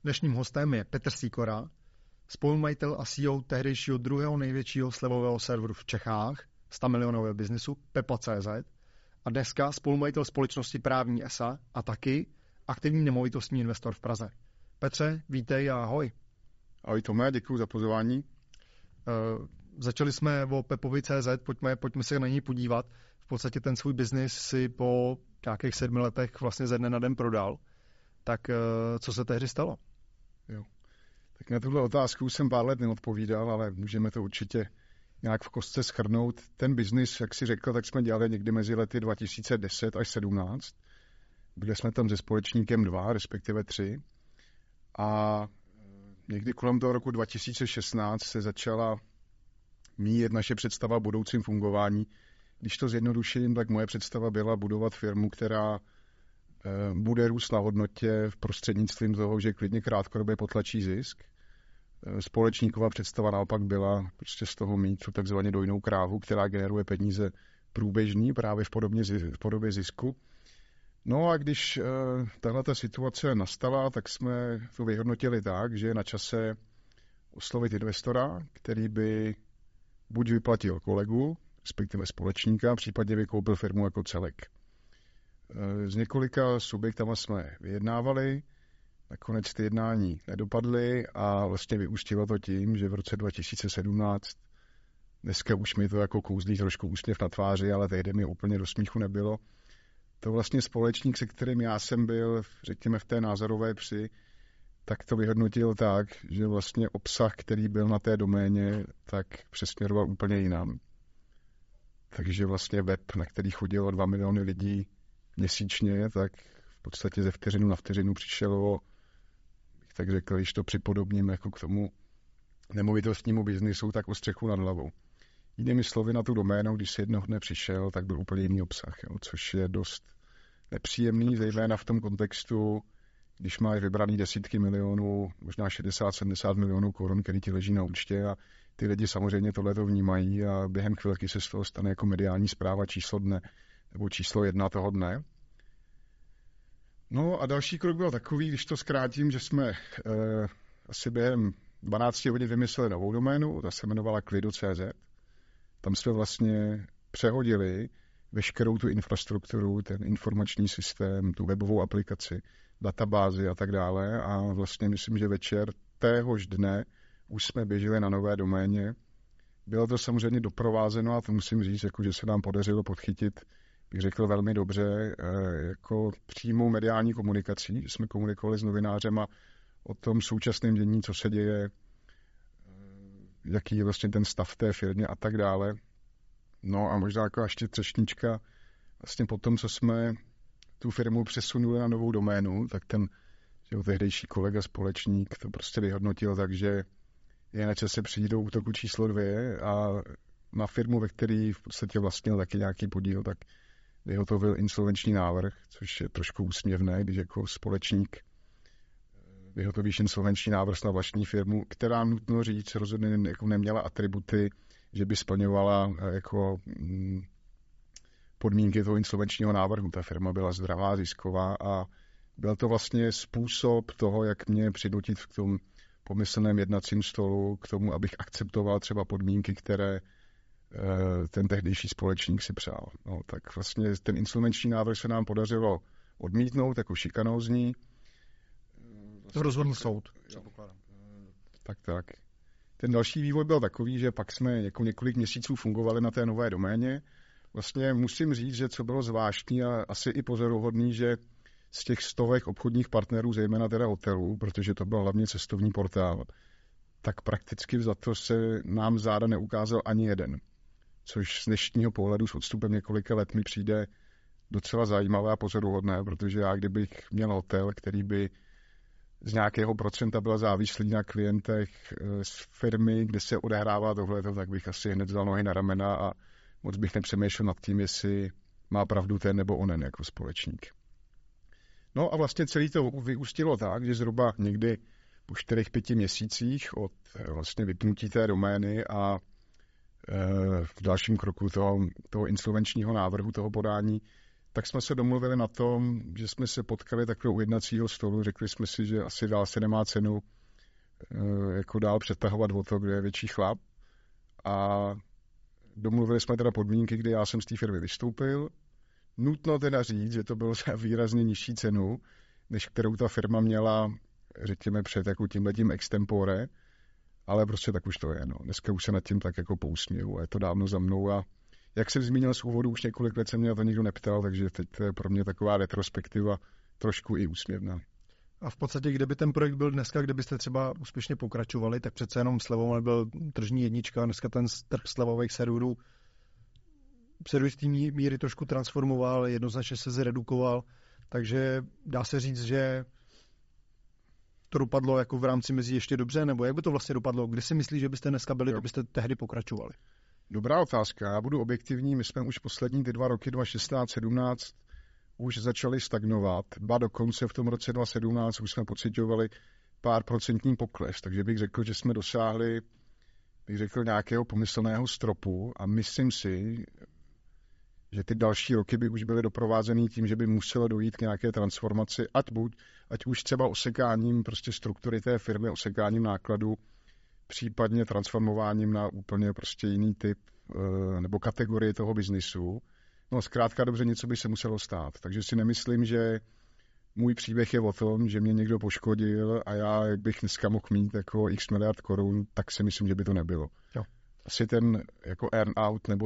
Dnešním hostem je Petr Sýkora, spolumajitel a CEO tehdejšího druhého největšího slevového serveru v Čechách, 100 milionového biznesu Pepa.cz a dneska spolumajitel společnosti Právní ESA a taky aktivní nemovitostní investor v Praze. Petře, vítej a ahoj. Ahoj Tome, děkuji za pozvání. Začali jsme o Pepovi.cz, pojďme se na něj podívat. V podstatě ten svůj biznis si po nějakých 7 letech vlastně ze dne na den prodal. Tak co se tehdy stalo? Jo. Tak na tuhle otázku jsem pár let neodpovídal, ale můžeme to určitě nějak v kostce shrnout. Ten biznis, jak si řekl, tak jsme dělali někdy mezi lety 2010 až 2017. Byli jsme tam se společníkem 2, respektive 3. A někdy kolem toho roku 2016 se začala míjet naše představa o budoucím fungování. Když to zjednoduším, tak moje představa byla budovat firmu, která bude růst na hodnotě v prostřednictvím toho, že klidně krátkodobě potlačí zisk. Společníková představa naopak byla prostě z toho mít tu takzvaně dojnou krávu, která generuje peníze průběžný právě v podobě zisku. No a když tahleta situace nastala, tak jsme to vyhodnotili tak, že je na čase oslovit investora, který by buď vyplatil kolegu, respektive společníka, případně by koupil firmu jako celek. S několika subjektama jsme vyjednávali, nakonec ty jednání nedopadly a vlastně vyústilo to tím, že v roce 2017, dneska už mi to jako kouzlí trošku úsměv na tváři, ale tehdy mi úplně do smíchu nebylo, to vlastně společník, se kterým já jsem byl, řekněme, v té názorové při, tak to vyhodnotil tak, že vlastně obsah, který byl na té doméně, tak přesměroval úplně jinam. Takže vlastně web, na který chodilo 2 miliony lidí měsíčně, tak v podstatě ze vteřinu na vteřinu přišlo, bych tak řekl, když to připodobním jako k tomu nemovitostnímu biznisu, tak o střechu nad hlavou. Jinými slovy, na tu doménu, když si jednoho dne přišel, tak byl úplně jiný obsah, jo, což je dost nepříjemný, zejména v tom kontextu, když máš vybraný desítky milionů, možná 60-70 milionů korun, který ti leží na účtě a ty lidi samozřejmě tohleto vnímají a během chvilky se z toho stane jako mediální zpráva číslo dne nebo číslo 1 toho dne. No a další krok byl takový, když to zkrátím, že jsme asi během 12 hodin vymysleli novou doménu, ta se jmenovala Klido.cz. Tam jsme vlastně přehodili veškerou tu infrastrukturu, ten informační systém, tu webovou aplikaci, databázi a tak dále a vlastně myslím, že večer téhož dne už jsme běželi na nové doméně. Bylo to samozřejmě doprovázeno a to musím říct, jako, že se nám podařilo podchytit, bych řekl velmi dobře, jako přímou mediální komunikací. Jsme komunikovali s novinářem o tom současném dění, co se děje, jaký je vlastně ten stav v té firmě a tak dále. No a možná jako ještě třešnička, vlastně po tom, co jsme tu firmu přesunuli na novou doménu, tak ten tehdejší kolega, společník to prostě vyhodnotil, takže je na čase přijít do útoku číslo 2 a na firmu, ve který v podstatě vlastnil taky nějaký podíl, tak vyhotovil insolvenční návrh, což je trošku úsměvné, když jako společník vyhotovíš insolvenční návrh na vlastní firmu, která, nutno říct, rozhodně jako neměla atributy, že by splňovala jako podmínky toho insolvenčního návrhu. Ta firma byla zdravá, zisková a byl to vlastně způsob toho, jak mě přinutit v tom pomyslném jednacím stolu k tomu, abych akceptoval třeba podmínky, které ten tehdejší společník si přál. No, tak vlastně ten insolvenční návrh se nám podařilo odmítnout jako šikanózní. To rozhodl soud. Tak. Ten další vývoj byl takový, že pak jsme jako několik měsíců fungovali na té nové doméně. Vlastně musím říct, že co bylo zvláštní a asi i pozoruhodný, že z těch stovek obchodních partnerů, zejména teda hotelů, protože to byl hlavně cestovní portál, tak prakticky za to se nám záda neukázal ani jeden. Což z dnešního pohledu s odstupem několika let mi přijde docela zajímavé a pozoruhodné, protože já kdybych měl hotel, který by z nějakého procenta byl závislý na klientech z firmy, kde se odehrává tohleto, tak bych asi hned vzal nohy na ramena a moc bych nepřemýšlel nad tím, jestli má pravdu ten nebo onen jako společník. No a vlastně celý to vyústilo tak, že zhruba někdy po 4-5 měsících od vlastně vypnutí té domény a v dalším kroku toho insolvenčního návrhu, toho podání, tak jsme se domluvili na tom, že jsme se potkali takhle u jednacího stolu, řekli jsme si, že asi dál se nemá cenu jako dál přetahovat o to, kdo je větší chlap. A domluvili jsme teda podmínky, kdy já jsem z té firmy vystoupil. Nutno teda říct, že to bylo za výrazně nižší cenu, než kterou ta firma měla, řekněme, před jako tímhletím extempore, ale prostě tak už to je. No. Dneska už se nad tím tak jako pousměju a je to dávno za mnou a jak jsem zmínil z úvodu, už několik let se mě na to nikdo neptal, takže teď to je pro mě taková retrospektiva trošku i úsměvná. A v podstatě, kdyby ten projekt byl dneska, kdybyste třeba úspěšně pokračovali, tak přece jenom slevou byl tržní jednička, dneska ten trh slevových serverů se do jistý míry trošku transformoval, jednoznačně se zredukoval, takže dá se říct, že to dopadlo jako v rámci mezí ještě dobře, nebo jak by to vlastně dopadlo? Kdy si myslíš, že byste dneska byli, kdybyste tehdy pokračovali? Dobrá otázka, já budu objektivní, my jsme už poslední ty 2 roky, 2016-17, už začali stagnovat, ba dokonce v tom roce 2017 už jsme pociťovali pár procentní pokles, takže bych řekl, že jsme dosáhli, nějakého pomyslného stropu a myslím si, že ty další roky by už byly doprovázený tím, že by muselo dojít k nějaké transformaci, ať už třeba osekáním prostě struktury té firmy, osekáním nákladů, případně transformováním na úplně prostě jiný typ nebo kategorii toho biznisu. No zkrátka dobře, něco by se muselo stát. Takže si nemyslím, že můj příběh je o tom, že mě někdo poškodil a já, jak bych dneska mohl mít jako x miliard korun, tak si myslím, že by to nebylo. Jo. Asi ten jako earn-out nebo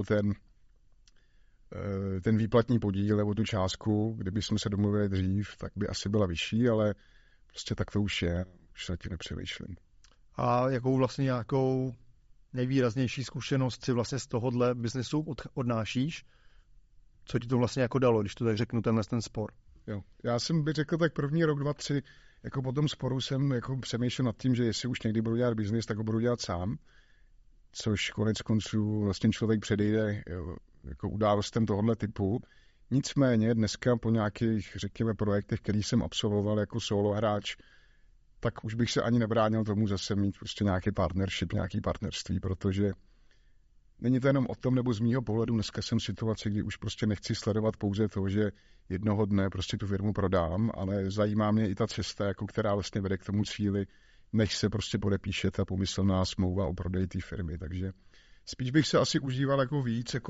ten výplatní podíl nebo tu částku, kdyby jsme se domluvili dřív, tak by asi byla vyšší, ale prostě tak to už je, už se na tím nepřemýšlím. A jakou vlastně nějakou nejvýraznější zkušenost si vlastně z tohohle biznesu odnášíš? Co ti to vlastně jako dalo, když to tak řeknu, ten spor? Jo. Já jsem by řekl tak první rok, 2, 3, jako po tom sporu jsem jako přemýšlel nad tím, že jestli už někdy budu dělat biznis, tak ho budu dělat sám, což konec konců vlastně člověk předejde jako událostem tohohle typu. Nicméně dneska po nějakých, řekněme, projektech, který jsem absolvoval jako solo hráč, tak už bych se ani nebránil tomu zase mít prostě nějaký partnership, nějaký partnerství, protože není to jenom o tom, nebo z mýho pohledu dneska jsem v situaci, kdy už prostě nechci sledovat pouze to, že jednoho dne prostě tu firmu prodám, ale zajímá mě i ta cesta, jako která vlastně vede k tomu cíli, než se prostě podepíše ta pomyslná smlouva o prodeji té firmy. Takže spíš bych se asi užíval jako víc jako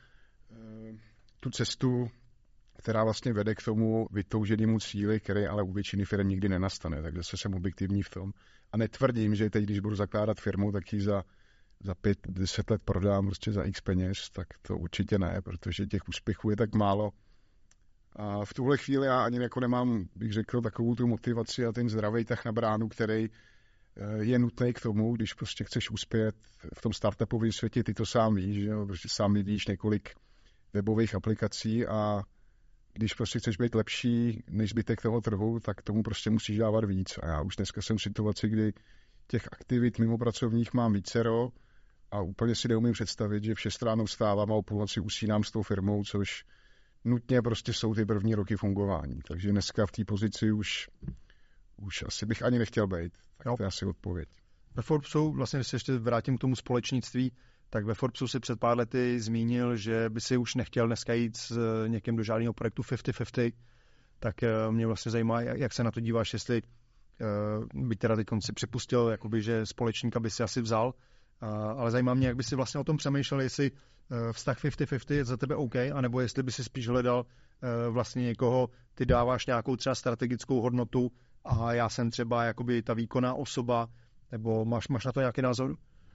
tu cestu, která vlastně vede k tomu vytouženému cíli, který ale u většiny firm nikdy nenastane. Takže se jsem objektivní v tom. A netvrdím, že teď, když budu zakládat firmu, tak ji za 5-10 let prodám prostě za x peněz, tak to určitě ne, protože těch úspěchů je tak málo. A v tuhle chvíli já ani jako nemám, bych řekl, takovou tu motivaci a ten zdravý tah na bránu, který je nutný k tomu, když prostě chceš uspět v tom startupovém světě, ty to sám víš, že jo? Prostě sám vidíš několik webových aplikací a když prostě chceš být lepší než zbytek toho trhu, tak tomu prostě musíš dávat víc. A já už dneska jsem v situaci, kdy těch aktivit mimo pracovních mám vícero a úplně si neumím představit, že v 6 ráno vstávám a o půlnoci usínám s tou firmou, což nutně prostě jsou ty první roky fungování. Takže dneska v té pozici už asi bych ani nechtěl být. Tak to je asi odpověď. Ve Forbesu, vlastně když se ještě vrátím k tomu společnictví, tak ve Forbesu si před pár lety zmínil, že by si už nechtěl dneska jít s někým do žádného projektu 50-50, tak mě vlastně zajímá, jak se na to díváš, jestli byť teda teď si připustil, jakoby, že společníka by si asi vzal, ale zajímá mě, jak by si vlastně o tom přemýšlel, jestli vztah 50-50 je za tebe OK, anebo jestli by si spíš hledal vlastně někoho, ty dáváš nějakou třeba strategickou hodnotu a já jsem třeba jakoby ta výkonná osoba, nebo máš na to nějaký názor?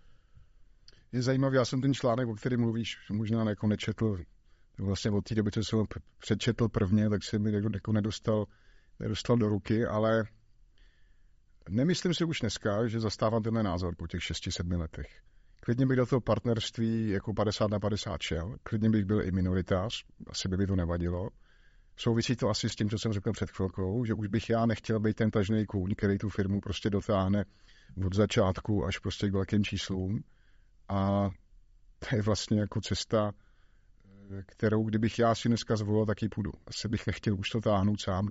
Je zajímavý, já jsem ten článek, o kterém mluvíš, možná jako nečetl, vlastně od té doby, co jsem ho přečetl prvně, tak se mi jako nedostal do ruky, ale nemyslím si už dneska, že zastávám tenhle názor po těch 6-7 letech. Klidně bych do toho partnerství jako 50/50 šel, klidně bych byl i minoritář, asi by mi to nevadilo. Souvisí to asi s tím, co jsem řekl před chvilkou, že už bych já nechtěl být ten tažnej kůň, který tu firmu prostě dotáhne od začátku až prostě k velkým číslům. A to je vlastně jako cesta, kterou kdybych já si dneska zvolil, tak ji půjdu. Asi bych nechtěl už to táhnout sám.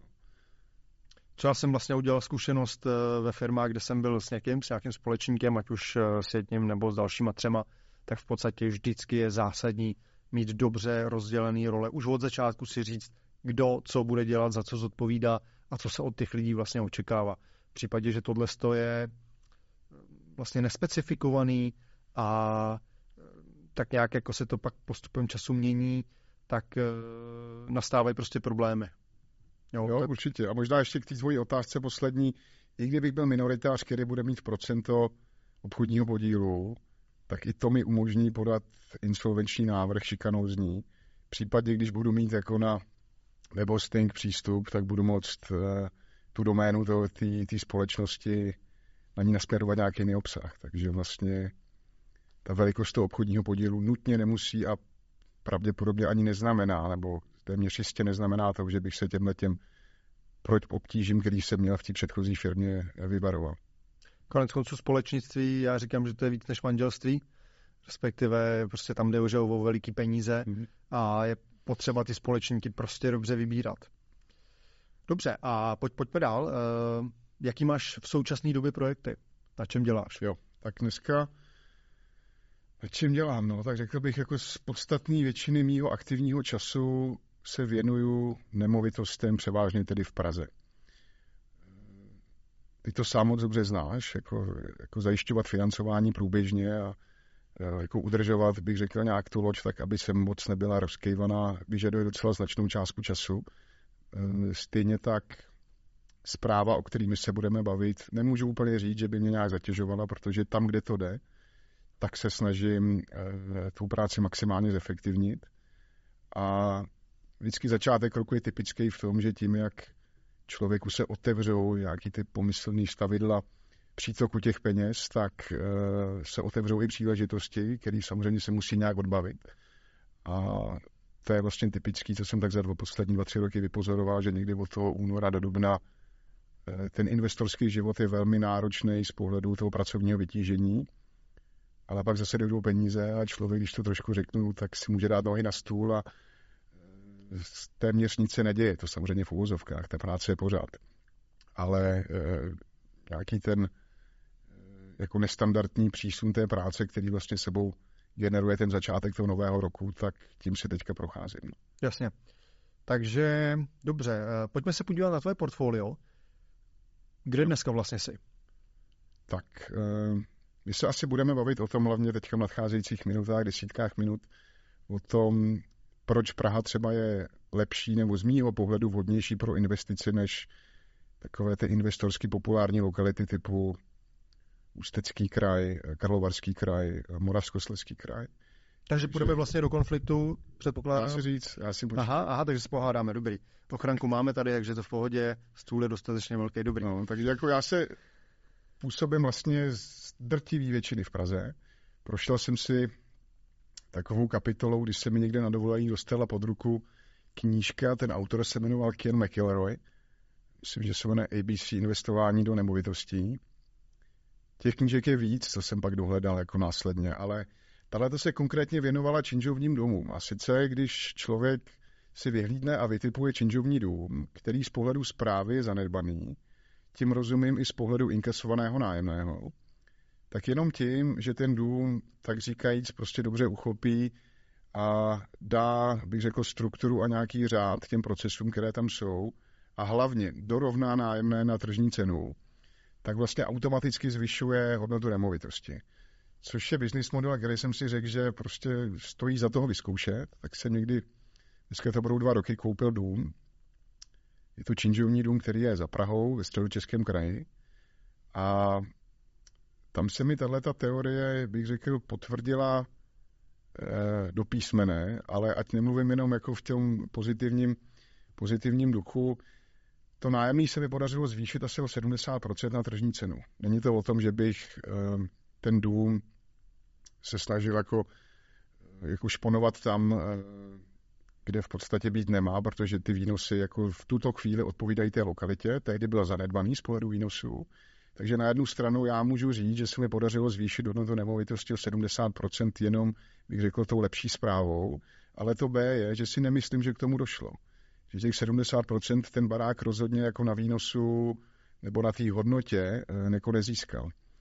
Co já jsem vlastně udělal zkušenost ve firmách, kde jsem byl s nějakým společníkem, ať už s jedním nebo s dalšíma 3, tak v podstatě vždycky je zásadní mít dobře rozdělený role. Už od začátku si říct, kdo co bude dělat, za co zodpovídá a co se od těch lidí vlastně očekává. V případě, že tohle je vlastně nespecifikovaný a tak nějak jako se to pak postupem času mění, tak nastávají prostě problémy. Jo, určitě. A možná ještě k té tvojí otázce poslední. I kdybych byl minoritář, který bude mít procento obchodního podílu, tak i to mi umožní podat insolvenční návrh šikanózní. V případě, když budu mít jako na webhosting přístup, tak budu moct tu doménu té společnosti na ní nasměrovat nějaký jiný obsah. Takže vlastně ta velikost toho obchodního podílu nutně nemusí a pravděpodobně ani neznamená, nebo téměř jistě neznamená to, že bych se těm obtížím, který jsem měl v té předchozí firmě, vyvaroval. Konec konců společnictví, já říkám, že to je víc než manželství, respektive prostě tam jde už o veliký peníze a je potřeba ty společníky prostě dobře vybírat. Dobře, a pojďme dál. Jaký máš v současné době projekty? Na čem děláš? Jo, tak dneska na čem dělám? No, tak řekl bych, jako z podstatné většiny mýho aktivního času se věnuju nemovitostem, převážně tedy v Praze. Ty to sám moc dobře znáš, jako zajišťovat financování průběžně a jako udržovat, bych řekl, nějak tu loď, tak aby se moc nebyla rozkejvaná, vyžaduje docela značnou částku času. Stejně tak zpráva, o kterými se budeme bavit, nemůžu úplně říct, že by mě nějak zatěžovala, protože tam, kde to jde, tak se snažím tu práci maximálně zefektivnit. A vždycky začátek roku je typický v tom, že tím, jak člověku se otevřou nějaký ty pomyslný stavidla přítoku těch peněz, tak se otevřou i příležitosti, které samozřejmě se musí nějak odbavit. A to je vlastně typický, co jsem tak za poslední 2-3 roky vypozoroval, že někdy od toho února do dubna ten investorský život je velmi náročný z pohledu toho pracovního vytížení, ale pak zase dojdou peníze a člověk, když to trošku řeknu, tak si může dát nohy na stůl a téměř nic se neděje. To samozřejmě v uvozovkách, ta práce je pořád. Ale nějaký ten jako nestandardní přísun té práce, který vlastně sebou generuje ten začátek toho nového roku, tak tím se teďka procházím. Jasně. Takže dobře, pojďme se podívat na tvoje portfolio. Kde dneska vlastně jsi? Tak, my se asi budeme bavit o tom hlavně teďka v nadcházejících minutách, desítkách minut, o tom, proč Praha třeba je lepší nebo z mýho pohledu vhodnější pro investici než takové ty investorsky populární lokality typu Ústecký kraj, Karlovarský kraj, Moravskoslezský kraj. Takže půjdeme vlastně do konfliktu, předpokládám. Dá se říct, já si Aha, takže se pohádáme, dobrý. Ochranku máme tady, takže to v pohodě, stůl je dostatečně velký, dobrý. No, takže jako já se působím vlastně z drtivý většiny v Praze. Prošel jsem si takovou kapitolou, když se mi někde na dovolení dostala pod ruku knížka, ten autor se jmenoval Ken McElroy. Myslím, že se jmenuje ABC investování do nemovitostí. Těch knížek je víc, co jsem pak dohledal jako následně, ale tato se konkrétně věnovala činžovním domům. A sice, když člověk si vyhlídne a vytipuje činžovní dům, který z pohledu správy je zanedbaný, tím rozumím i z pohledu inkasovaného nájemného, tak jenom tím, že ten dům, tak říkajíc, prostě dobře uchopí a dá, bych řekl, strukturu a nějaký řád těm procesům, které tam jsou, a hlavně dorovná nájemné na tržní cenu, tak vlastně automaticky zvyšuje hodnotu nemovitosti. Což je business model, který jsem si řekl, že prostě stojí za toho vyzkoušet. Tak jsem někdy, dneska to budou 2 roky, koupil dům. Je to činžovní dům, který je za Prahou, ve Středočeském kraji. A tam se mi tato teorie, bych řekl, potvrdila do písmene, ale ať nemluvím jenom jako v tom pozitivním duchu, to nájemný se mi podařilo zvýšit asi o 70% na tržní cenu. Není to o tom, že bych ten dům se snažil jako šponovat tam, kde v podstatě být nemá, protože ty výnosy jako v tuto chvíli odpovídají té lokalitě, tehdy byl zanedbaný z pohledu výnosů. Takže na jednu stranu já můžu říct, že se mi podařilo zvýšit hodnotu nemovitosti o 70% jenom, bych řekl, tou lepší zprávou, ale to B je, že si nemyslím, že k tomu došlo. Že těch 70% ten barák rozhodně jako na výnosu nebo na té hodnotě nezískal.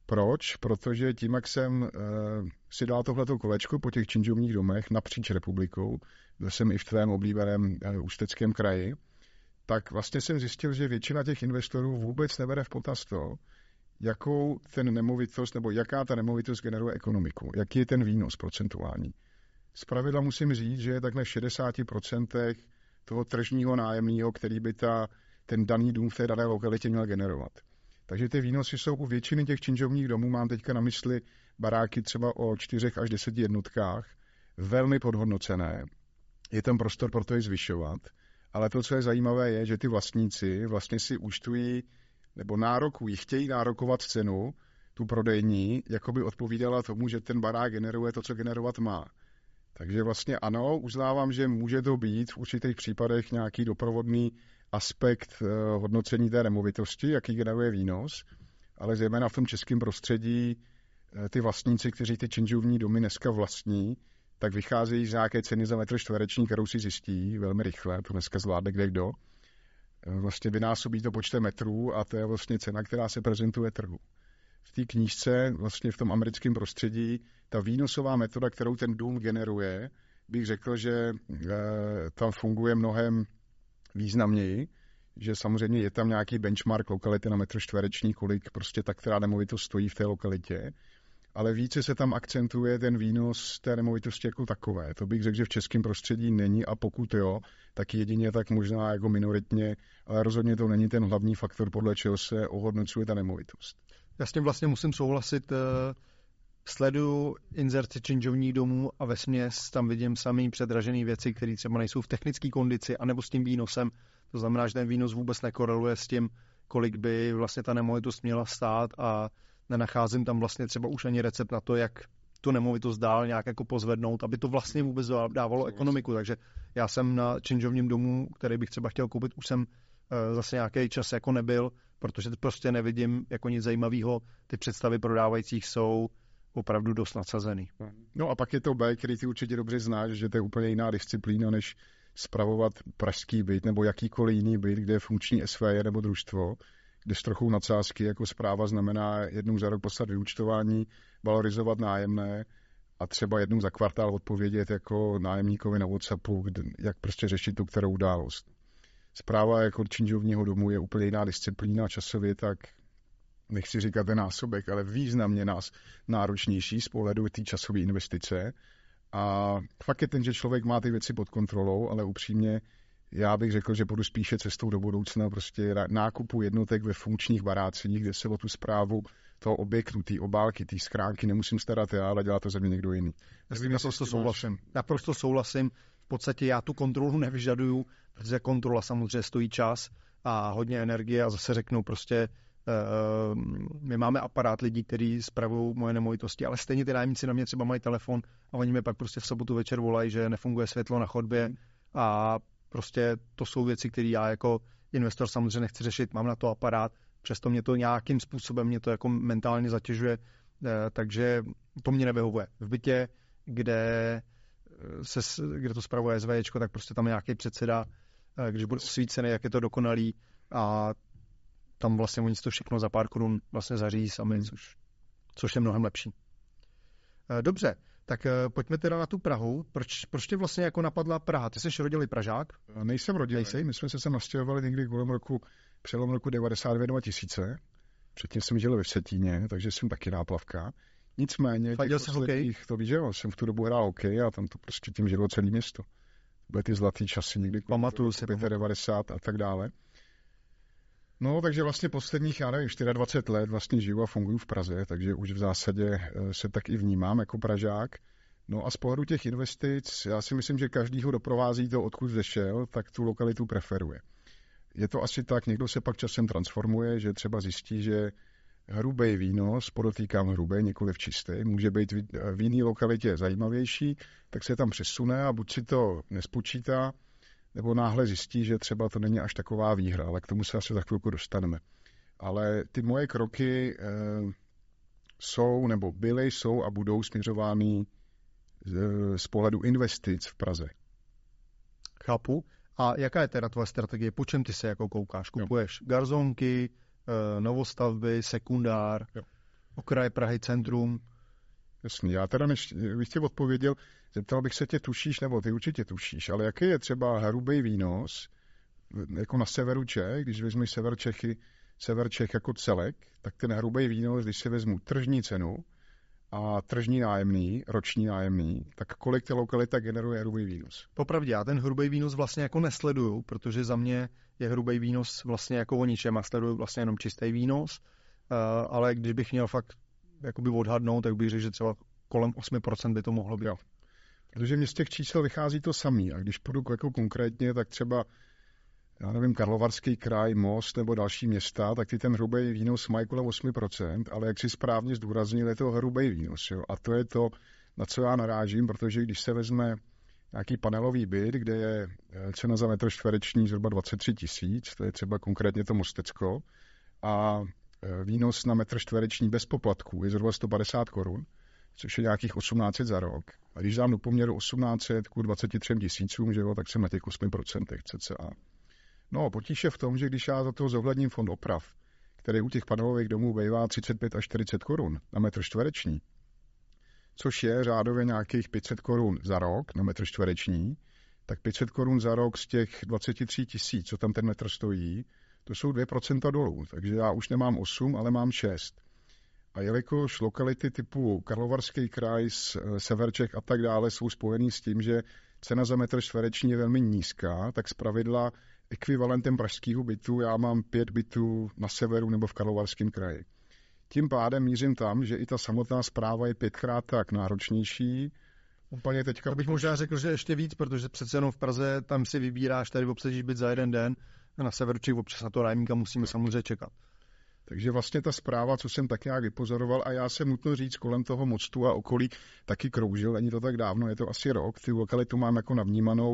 Proč? Protože tím, jak jsem si dal tohleto kolečko po těch činžovních domech napříč republikou, byl jsem i v tvém oblíbeném Ústeckém kraji, tak vlastně jsem zjistil, že většina těch investorů vůbec nebere v potaz to, jakou ten nemovitost nebo jaká ta nemovitost generuje ekonomiku, jaký je ten výnos procentuální. Zpravidla musím říct, že je takhle v 60% toho tržního nájemného, který by ten daný dům v té dané lokalitě měl generovat. Takže ty výnosy jsou u většiny těch činžovních domů, mám teďka na mysli baráky třeba o 4 až 10 jednotkách, velmi podhodnocené. Je tam prostor pro to je zvyšovat, ale to, co je zajímavé, je, že ty vlastníci vlastně si účtují nebo chtějí nárokovat cenu, tu prodejní, jako by odpovídala tomu, že ten barák generuje to, co generovat má. Takže vlastně ano, uznávám, že může to být v určitých případech nějaký doprovodný aspekt hodnocení té nemovitosti, jaký generuje výnos, ale zejména v tom českém prostředí ty vlastníci, kteří ty činžovní domy dneska vlastní, tak vycházejí z nějaké ceny za metr čtvereční, kterou si zjistí velmi rychle, to dneska zvládne kdekdo. Vlastně vynásobí to počtem metrů a to je vlastně cena, která se prezentuje trhu. V té knížce, vlastně v tom americkém prostředí, ta výnosová metoda, kterou ten dům generuje, bych řekl, že tam funguje mnohem významněji, že samozřejmě je tam nějaký benchmark lokality na metr čtvereční, kolik prostě ta která nemovitost stojí v té lokalitě, ale více se tam akcentuje ten výnos té nemovitosti jako takové. To bych řekl, že v českém prostředí není a pokud jo, tak jedině tak možná jako minoritně, ale rozhodně to není ten hlavní faktor, podle čeho se ohodnocuje ta nemovitost. Já s tím vlastně musím souhlasit. Sleduju inzerci činžovních domů a vesměs tam vidím samý předražený věci, které třeba nejsou v technické kondici, anebo s tím výnosem. To znamená, že ten výnos vůbec nekoreluje s tím, kolik by vlastně ta nemovitost měla stát a nenacházím tam vlastně třeba už ani recept na to, jak tu nemovitost dál nějak jako pozvednout, aby to vlastně vůbec dávalo ekonomiku. Takže já jsem na činžovním domu, který bych třeba chtěl koupit, už jsem zase nějaký čas jako nebyl, protože prostě nevidím jako nic zajímavého. Ty představy prodávajících jsou opravdu dost nadsazený. No a pak je to B, který ty určitě dobře znáš, že to je úplně jiná disciplína, než spravovat pražský byt nebo jakýkoliv jiný byt, kde je funkční SVJ nebo družstvo, kde s trochou nadsázky jako správa znamená jednou za rok poslat vyúčtování, valorizovat nájemné a třeba jednou za kvartál odpovědět jako nájemníkovi na WhatsAppu, jak prostě řešit tu kterou událost. Správa jako činžovního domu je úplně jiná disciplína, časově tak nechci říkat ten násobek, ale významně náročnější z pohledu té časové investice. A fakt je ten, že člověk má ty věci pod kontrolou, ale upřímně já bych řekl, že půjdu spíše cestou do budoucna prostě nákupu jednotek ve funkčních barácích, kde se o tu správu toho objektu, té obálky, té schránky nemusím starat já, ale dělá to za mě někdo jiný. Naprosto souhlasím. V podstatě já tu kontrolu nevyžaduju, protože kontrola samozřejmě stojí čas a hodně energie a zase řeknou prostě my máme aparát lidí, kteří spravují moje nemovitosti, ale stejně ty nájemníci na mě třeba mají telefon a oni mi pak prostě v sobotu večer volají, že nefunguje světlo na chodbě a prostě to jsou věci, které já jako investor samozřejmě nechci řešit, mám na to aparát, přesto mě to nějakým způsobem mě to jako mentálně zatěžuje, takže to mě nevyhovuje. V bytě, kde to spravuje SVJčko, tak prostě tam je nějaký předseda, když bude osvícený, jak je to dokonalý a tam vlastně oni si to všechno za pár korun vlastně zařídí sami, což je mnohem lepší. Dobře, tak pojďme teda na tu Prahu. Proč tě vlastně jako napadla Praha? Ty jsi rodilý Pražák? Nejsem rodilý. My jsme se sem nastěhovali někdy přelom roku 92-2000. Předtím jsem žil ve Vsetíně, takže jsem taky náplavka. Nicméně... Fadil jsi hokej? To víš, že jo, jsem v tu dobu hrál hokej a tam to prostě tím žilo celé město. Byly ty zlatý časy někdy. Pamatuju si. 90 a tak dále. No, takže vlastně posledních, 24 let vlastně žiju a funguju v Praze, takže už v zásadě se tak i vnímám jako Pražák. No a z pohledu těch investic, já si myslím, že každýho doprovází to, odkud zešel, tak tu lokalitu preferuje. Je to asi tak, někdo se pak časem transformuje, že třeba zjistí, že hrubý výnos, podotýkám hrubý, nikoliv čistý, může být v jiné lokalitě zajímavější, tak se tam přesune a buď si to nespočítá, nebo náhle zjistí, že třeba to není až taková výhra, ale k tomu se asi za chvilku dostaneme. Ale ty moje kroky jsou a budou směřovány z pohledu investic v Praze. Chápu. A jaká je teda tvoje strategie? Po čem ty se jako koukáš? Kupuješ garzonky, novostavby, sekundár? Jo. Okraje Prahy, centrum. Jasný, já teda než bych tě odpověděl, zeptal bych se tě, tušíš, nebo ty určitě tušíš, ale jaký je třeba hrubý výnos jako na severu Čech, když vezmeš sever Čech jako celek, tak ten hrubý výnos, když si vezmu tržní cenu a tržní nájemný, roční nájemný, tak kolik ta lokalita generuje hrubý výnos? Popravdě, já ten hrubý výnos vlastně jako nesleduju, protože za mě je hrubý výnos vlastně jako o ničem a sleduju vlastně jenom čistý výnos, ale když bych měl fakt jakoby odhadnout, tak bych řekl, že třeba kolem 8% by to mohlo být. Jo. Protože mě z těch čísel vychází to samý a když půjdu jako konkrétně, tak třeba já nevím, Karlovarský kraj, Most nebo další města, tak ty ten hrubý výnos mají kolem 8%, ale jak si správně zdůraznil, je to hrubý výnos. Jo? A to je to, na co já narážím, protože když se vezme nějaký panelový byt, kde je cena za metr čtvereční zhruba 23 000, to je třeba konkrétně to Mostecko, a výnos na metr čtvereční bez poplatků je zhruba 150 korun, což je nějakých 1800 za rok. A když dám do poměru 1800 k 23 000, že jo, tak jsem na těch 8% cca. No, potíž je v tom, že když já za toho zohledním fond oprav, který u těch panelových domů bývá 35 až 40 korun na metr čtvereční, což je řádově nějakých 500 korun za rok na metr čtvereční, tak 500 korun za rok z těch 23 000, co tam ten metr stojí, to jsou 2% dolů. Takže já už nemám 8, ale mám 6. A jelikož lokality typu Karlovarský kraj, sever Čech a tak dále jsou spojený s tím, že cena za metr čtvereční je velmi nízká, tak zpravidla ekvivalentem pražského bytu já mám 5 bytů na severu nebo v Karlovarském kraji. Tím pádem mířím tam, že i ta samotná správa je 5krát tak náročnější. Úplně teďka bych možná řekl, že ještě víc, protože přece jenom v Praze tam si vybíráš, tady obsadíš byt za jeden den a na severu Čech občas na to nájemníka musíme samozřejmě čekat. Takže vlastně ta zpráva, co jsem tak nějak vypozoroval, a já jsem nutno říct kolem toho Mostu a okolí taky kroužil, není to tak dávno, je to asi rok, ty lokalitu mám jako navnímanou.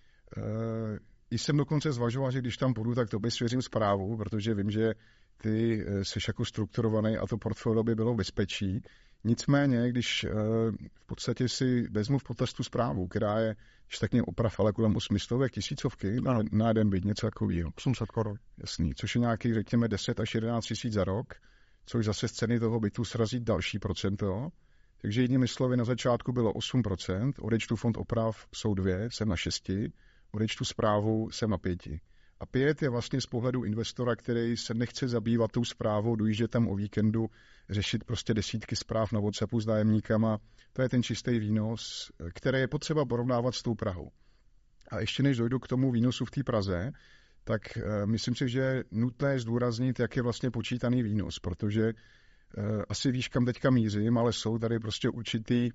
I jsem dokonce zvažoval, že když tam půjdu, tak to by svěřím zprávu, protože vím, že ty jsi jako strukturovaný a to portfolio by bylo bezpečí. Nicméně, když v podstatě si vezmu v potaz tu zprávu, která je, když tak mě oprav, ale kolem 800 tisícovky na jeden byt, něco takového. 800 korun. Jasný, což je nějaký, řekněme, 10 až 11 tisíc za rok, což zase z ceny toho bytu srazí další procento. Takže jinými slovy, na začátku bylo 8%, odečtu fond oprav jsou 2, jsem na 6, odečtu zprávu jsem na 5. A 5 je vlastně z pohledu investora, který se nechce zabývat tou zprávou, dojíždět tam o víkendu, řešit prostě desítky zpráv na WhatsAppu s nájemníkama. To je ten čistý výnos, který je potřeba porovnávat s tou Prahou. A ještě než dojdu k tomu výnosu v té Praze, tak myslím si, že je nutné zdůraznit, jak je vlastně počítaný výnos, protože asi víš, kam teďka mířím, ale jsou tady prostě určitý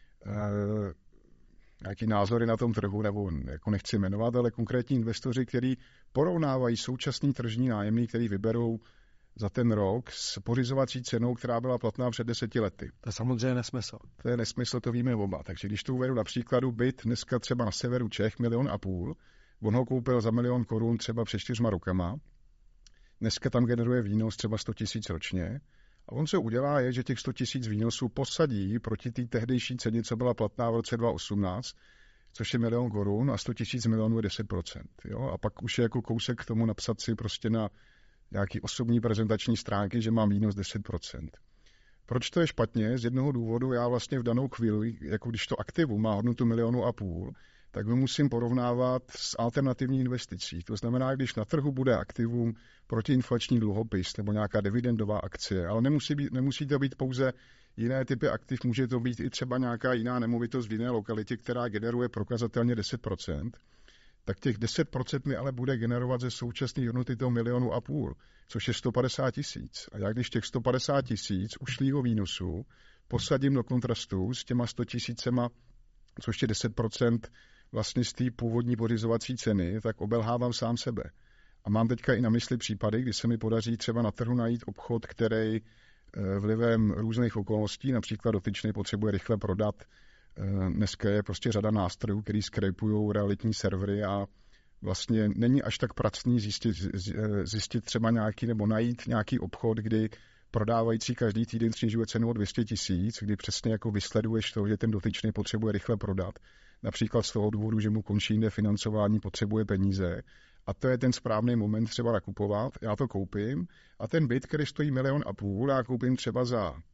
nějaký názory na tom trhu, nebo jako nechci jmenovat, ale konkrétní investoři, kteří porovnávají současný tržní nájemný, který vyberou za ten rok s pořizovací cenou, která byla platná před 10 lety. To je samozřejmě nesmysl. To je nesmysl, to víme oba. Takže když to uvedu na příkladu, byt dneska třeba na severu Čech 1,5 milionu, on ho koupil za 1 milion korun třeba před 4 rokama, dneska tam generuje výnos třeba 100 000 ročně, a on co udělá je, že těch 100 000 výnosů posadí proti té tehdejší ceně, co byla platná v roce 2018, což je 1 milion korun, a 100 000 milionů je 10%. Jo? A pak už je jako kousek k tomu napsat si prostě na nějaký osobní prezentační stránky, že mám výnos 10%. Proč to je špatně? Z jednoho důvodu já vlastně v danou chvíli, jako když to aktivum má hodnotu 1,5 milionu, tak ho musím porovnávat s alternativní investicí. To znamená, když na trhu bude aktivum protiinflační dluhopis nebo nějaká dividendová akcie, ale nemusí to být pouze jiné typy aktiv, může to být i třeba nějaká jiná nemovitost v jiné lokalitě, která generuje prokazatelně 10%, tak těch 10% mi ale bude generovat ze současné hodnoty toho 1,5 milionu, což je 150 000. A já když těch 150 000 ušlýho výnosu posadím do kontrastu s těma 100 000, což je 10% vlastně z té původní pořizovací ceny, tak obelhávám sám sebe. A mám teďka i na mysli případy, kdy se mi podaří třeba na trhu najít obchod, který vlivem různých okolností, například dotyčný potřebuje rychle prodat. Dneska je prostě řada nástrojů, který scrapují realitní servery a vlastně není až tak pracný zjistit třeba nějaký nebo najít nějaký obchod, kdy prodávající každý týden snižuje cenu o 200 000, kdy přesně jako vysleduješ to, že ten dotyčný potřebuje rychle prodat. Například z toho důvodu, že mu končí jinde financování, potřebuje peníze. A to je ten správný moment třeba nakupovat. Já to koupím a ten byt, který stojí 1,5 milionu, já koupím třeba za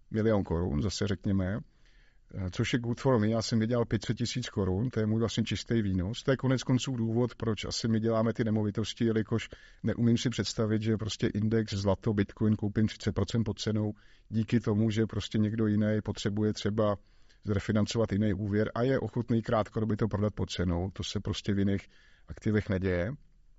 milion korun, zase řekněme, což je good for me. Já jsem vydělal 500 tisíc korun, to je můj vlastně čistý výnos. To je konec konců důvod, proč asi my děláme ty nemovitosti, jelikož neumím si představit, že prostě index zlato, bitcoin koupím 30% pod cenou díky tomu, že prostě někdo jiný potřebuje třeba zrefinancovat jiný úvěr a je ochotný krátkodobě to prodat pod cenou. To se prostě v jiných aktivech neděje.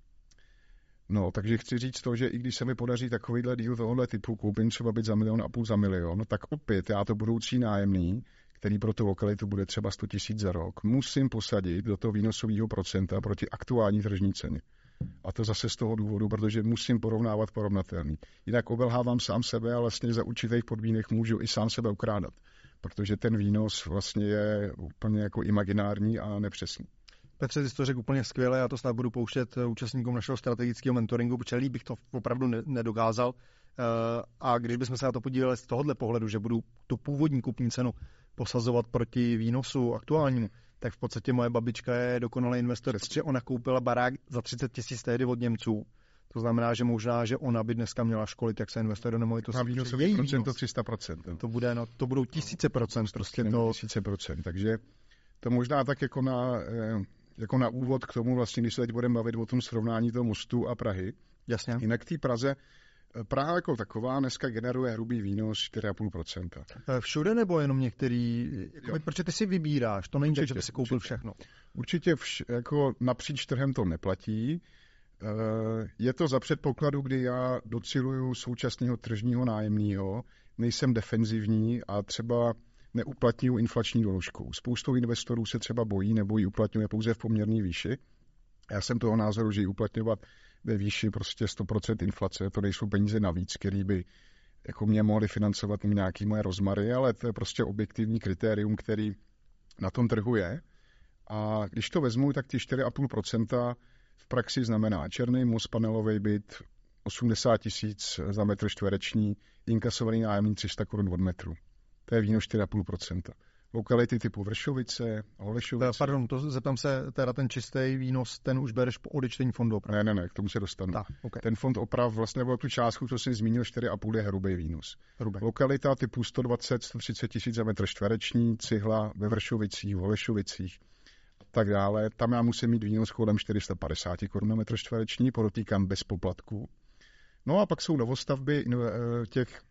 No, takže chci říct to, že i když se mi podaří takovýhle díl tohohle typu, koupím třeba byt za 1,5 milionu za milion, tak opět já to budoucí nájemný, který pro tu lokalitu bude třeba 100 000 za rok, musím posadit do toho výnosového procenta proti aktuální tržní ceně. A to zase z toho důvodu, protože musím porovnávat porovnatelný. Jinak obelhávám sám sebe a vlastně za určitých podmínek můžu i sám sebe ukrádat, protože ten výnos vlastně je úplně jako imaginární a nepřesný. Petře, ty jsi to řekl úplně skvěle, já to snad budu pouštět účastníkům našeho strategického mentoringu, protože líp bych to opravdu nedokázal. A když bychom se na to podívali z tohohle pohledu, že budu tu původní kupní cenu posazovat proti výnosu aktuálnímu, tak v podstatě moje babička je dokonalý investor, protože ona koupila barák za 30 000 tehdy od Němců. To znamená, že možná, že ona by dneska měla školit, jak se investuje do nemovitosti. A výnosový procent to 300%. To bude, no, to budou 1000%. Prostě to 1000%, takže to možná tak jako na úvod k tomu, vlastně, když se teď budeme bavit o tom srovnání toho Mostu a Prahy. Jasně. Jinak v té Praze, Praha jako taková dneska generuje hrubý výnos 4,5%. Všude nebo jenom některý? Protože ty si vybíráš, to není tak, že by si koupil všechno. Určitě jako napříč trhem to neplatí. Je to za předpokladu, kdy já dociluju současného tržního nájemního, nejsem defenzivní a třeba neuplatňuju inflační doložku. Spoustou investorů se třeba bojí nebo ji uplatňuje pouze v poměrné výši. Já jsem toho názoru, že ji uplatňovat ve výši prostě 100% inflace, to nejsou peníze navíc, které by jako mě mohly financovat nějaké moje rozmary, ale to je prostě objektivní kritérium, který na tom trhu je. A když to vezmu, tak ty 4,5% v praxi znamená černý most, panelový byt, 80 000 za metr čtvereční, inkasovaný nájemný 300 korun od metru. To je výnos 4,5%. Lokality typu Vršovice, Holešovice. Pardon, to zeptám se, teda ten čistý výnos, ten už bereš po odečtení fondu oprav. Ne, k tomu se dostanu. Okay. Ten fond oprav vlastně nebo tu částku, co jsem zmínil, 4,5 je hrubý výnos. Hrubý. Lokalita typu 120-130 000 za metr čtvereční, cihla ve Vršovicích, v Holešovicích a tak dále. Tam já musím mít výnos kolem 450 korun na metr čtvereční, podotýkám bez poplatků. No a pak jsou novostavby těch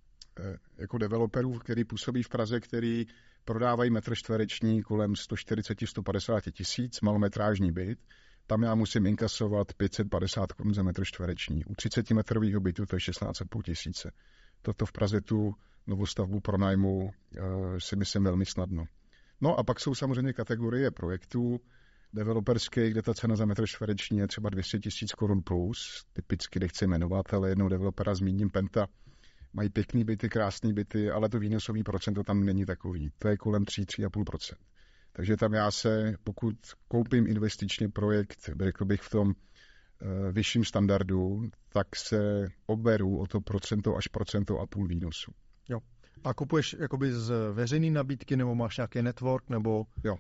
jako developerů, který působí v Praze, který prodávají metr čtvereční kolem 140-150 tisíc, malometrážní byt. Tam já musím inkasovat 550 korun za metr čtvereční. U 30 metrového bytu to je 16,5 tisíce. Toto v Praze tu novostavbu pronajmu si myslím velmi snadno. No a pak jsou samozřejmě kategorie projektů developerských, kde ta cena za metr čtvereční je třeba 200 tisíc korun plus. Typicky nechci jmenovat, ale jednou developera zmíním, Penta. Mají pěkný byty, krásný byty, ale to výnosový procento tam není takový. To je kolem 3,5%. Takže tam já se, pokud koupím investičně projekt, řekl bych v tom vyšším standardu, tak se oberu o to procento až 1,5% výnosu. Jo. A kupuješ jakoby z veřejné nabídky, nebo máš nějaký network, nebo... Jo.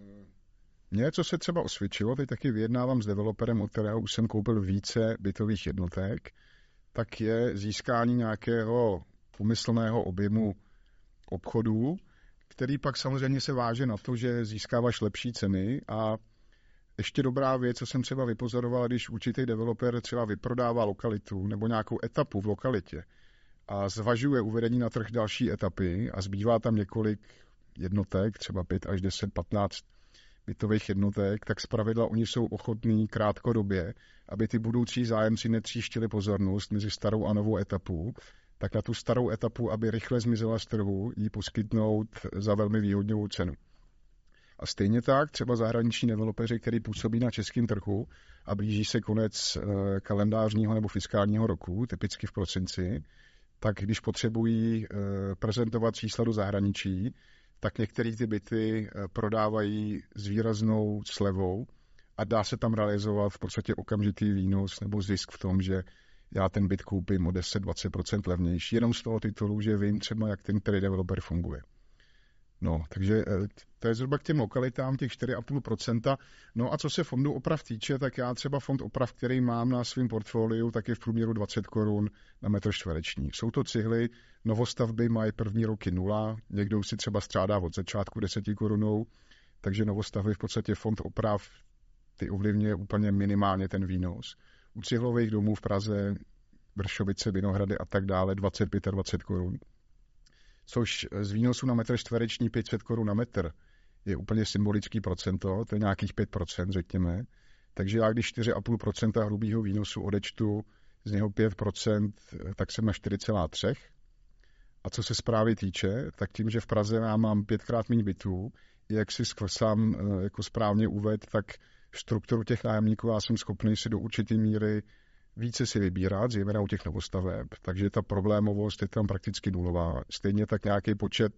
Mně, co se třeba osvědčilo, teď taky vyjednávám s developerem, od kterého už jsem koupil více bytových jednotek, tak je získání nějakého pomyslného objemu obchodů, který pak samozřejmě se váže na to, že získáváš lepší ceny. A ještě dobrá věc, co jsem třeba vypozoroval, když určitý developer třeba vyprodává lokalitu nebo nějakou etapu v lokalitě a zvažuje uvedení na trh další etapy a zbývá tam několik jednotek, třeba 5 až 10, 15 bytových jednotek, tak zpravidla oni jsou ochotní krátkodobě, aby ty budoucí zájemci netříštili pozornost mezi starou a novou etapu, tak na tu starou etapu, aby rychle zmizela z trhu, ji poskytnout za velmi výhodnou cenu. A stejně tak třeba zahraniční developeři, který působí na českém trhu a blíží se konec kalendářního nebo fiskálního roku, typicky v prosinci, tak když potřebují prezentovat čísla do zahraničí, tak některé ty byty prodávají s výraznou slevou a dá se tam realizovat v podstatě okamžitý výnos nebo zisk v tom, že já ten byt koupím o 10-20% levnější, jenom z toho titulu, že vím třeba, jak ten který developer funguje. No, takže to je zhruba k těm lokalitám, těch 4,5%. No a co se fondu oprav týče, tak já třeba fond oprav, který mám na svém portfoliu, tak je v průměru 20 korun na metr čtvereční. Jsou to cihly, novostavby mají první roky 0, někdo si třeba střádá od začátku 10 korunou, takže novostavby v podstatě fond oprav, ty ovlivňuje úplně minimálně ten výnos. U cihlových domů v Praze, Vršovice, Vinohrady a tak dále 25 a 20 korun. Což z výnosu na metr čtvereční 500 korun na metr je úplně symbolický procento, to je nějakých 5%, řekněme. Takže já když 4,5% hrubého výnosu odečtu z něho 5%, tak jsem na 4,3. A co se správy týče, tak tím, že v Praze já mám 5krát méně bytů, jak si sám jako správně uvedl, tak strukturu těch nájemníků já jsem schopný si do určité míry více si vybírat, zejména u těch novostaveb, takže ta problémovost je tam prakticky nulová. Stejně tak nějaký počet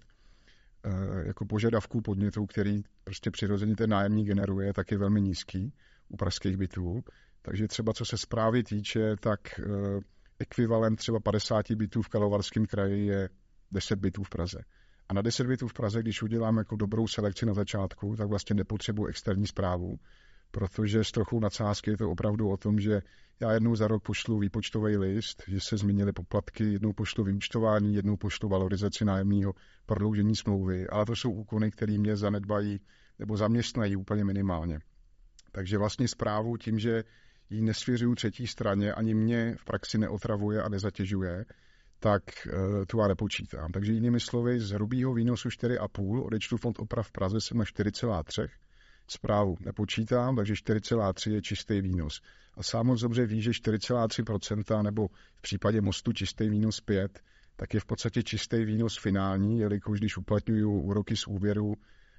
jako požadavků podnětů, který prostě přirozeně ten nájemník generuje, tak je velmi nízký u pražských bytů. Takže třeba co se správy týče, tak ekvivalent třeba 50 bytů v Karlovarském kraji je 10 bytů v Praze. A na 10 bytů v Praze, když udělám jako dobrou selekci na začátku, tak vlastně nepotřebuji externí správu, protože s trochou nadsázky je to opravdu o tom, že já jednou za rok pošlu výpočtový list, že se změnily poplatky, jednou pošlu vyúčtování, jednou pošlu valorizaci nájemního, prodloužení smlouvy, ale to jsou úkony, které mě zanedbají nebo zaměstnají úplně minimálně. Takže vlastně správu tím, že ji nesvěřuju třetí straně, ani mě v praxi neotravuje a nezatěžuje, tak tu já nepočítám. Takže jinými slovy, z hrubého výnosu 4,5 odečtu fond oprav v Praze jsem na 4,3. Správu nepočítám, takže 4,3 je čistý výnos. A sám moc dobře ví, že 4,3% nebo v případě mostu čistý výnos 5, tak je v podstatě čistý výnos finální, jelikož když uplatňuju úroky z úvěru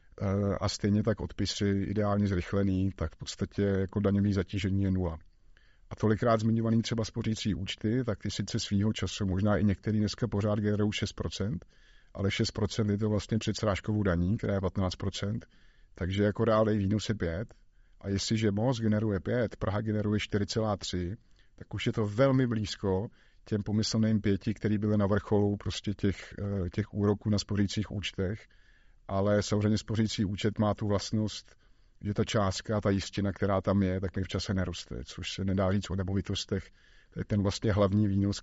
a stejně tak odpisy ideálně zrychlený, tak v podstatě jako daňový zatížení je 0. A tolikrát zmiňovaný třeba spořící účty, tak ty sice svýho času, možná i některý dneska pořád generují 6%, ale 6% je to vlastně před srážkovou daní, která je 15%, takže jako reálný výnos je 5. A jestliže Most generuje 5, Praha generuje 4,3, tak už je to velmi blízko těm pomyslným 5, který byly na vrcholu prostě těch úroků na spořících účtech. Ale samozřejmě spořící účet má tu vlastnost, že ta částka, ta jistina, která tam je, tak mi v čase neroste, což se nedá říct o nemovitostech. To je ten vlastně hlavní výnos,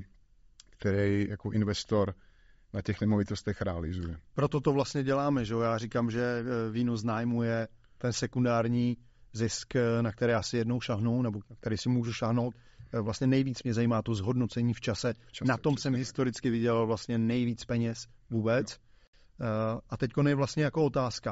který jako investor na těch nemovitostech realizuje. Proto to vlastně děláme, že jo? Já říkám, že výnos nájmu je ten sekundární zisk, na který já si jednou šahnu, nebo na který si můžu šahnout. Vlastně nejvíc mě zajímá to zhodnocení v čase. Na tom jsem historicky vydělal vlastně nejvíc peněz vůbec. A teď je vlastně jako otázka.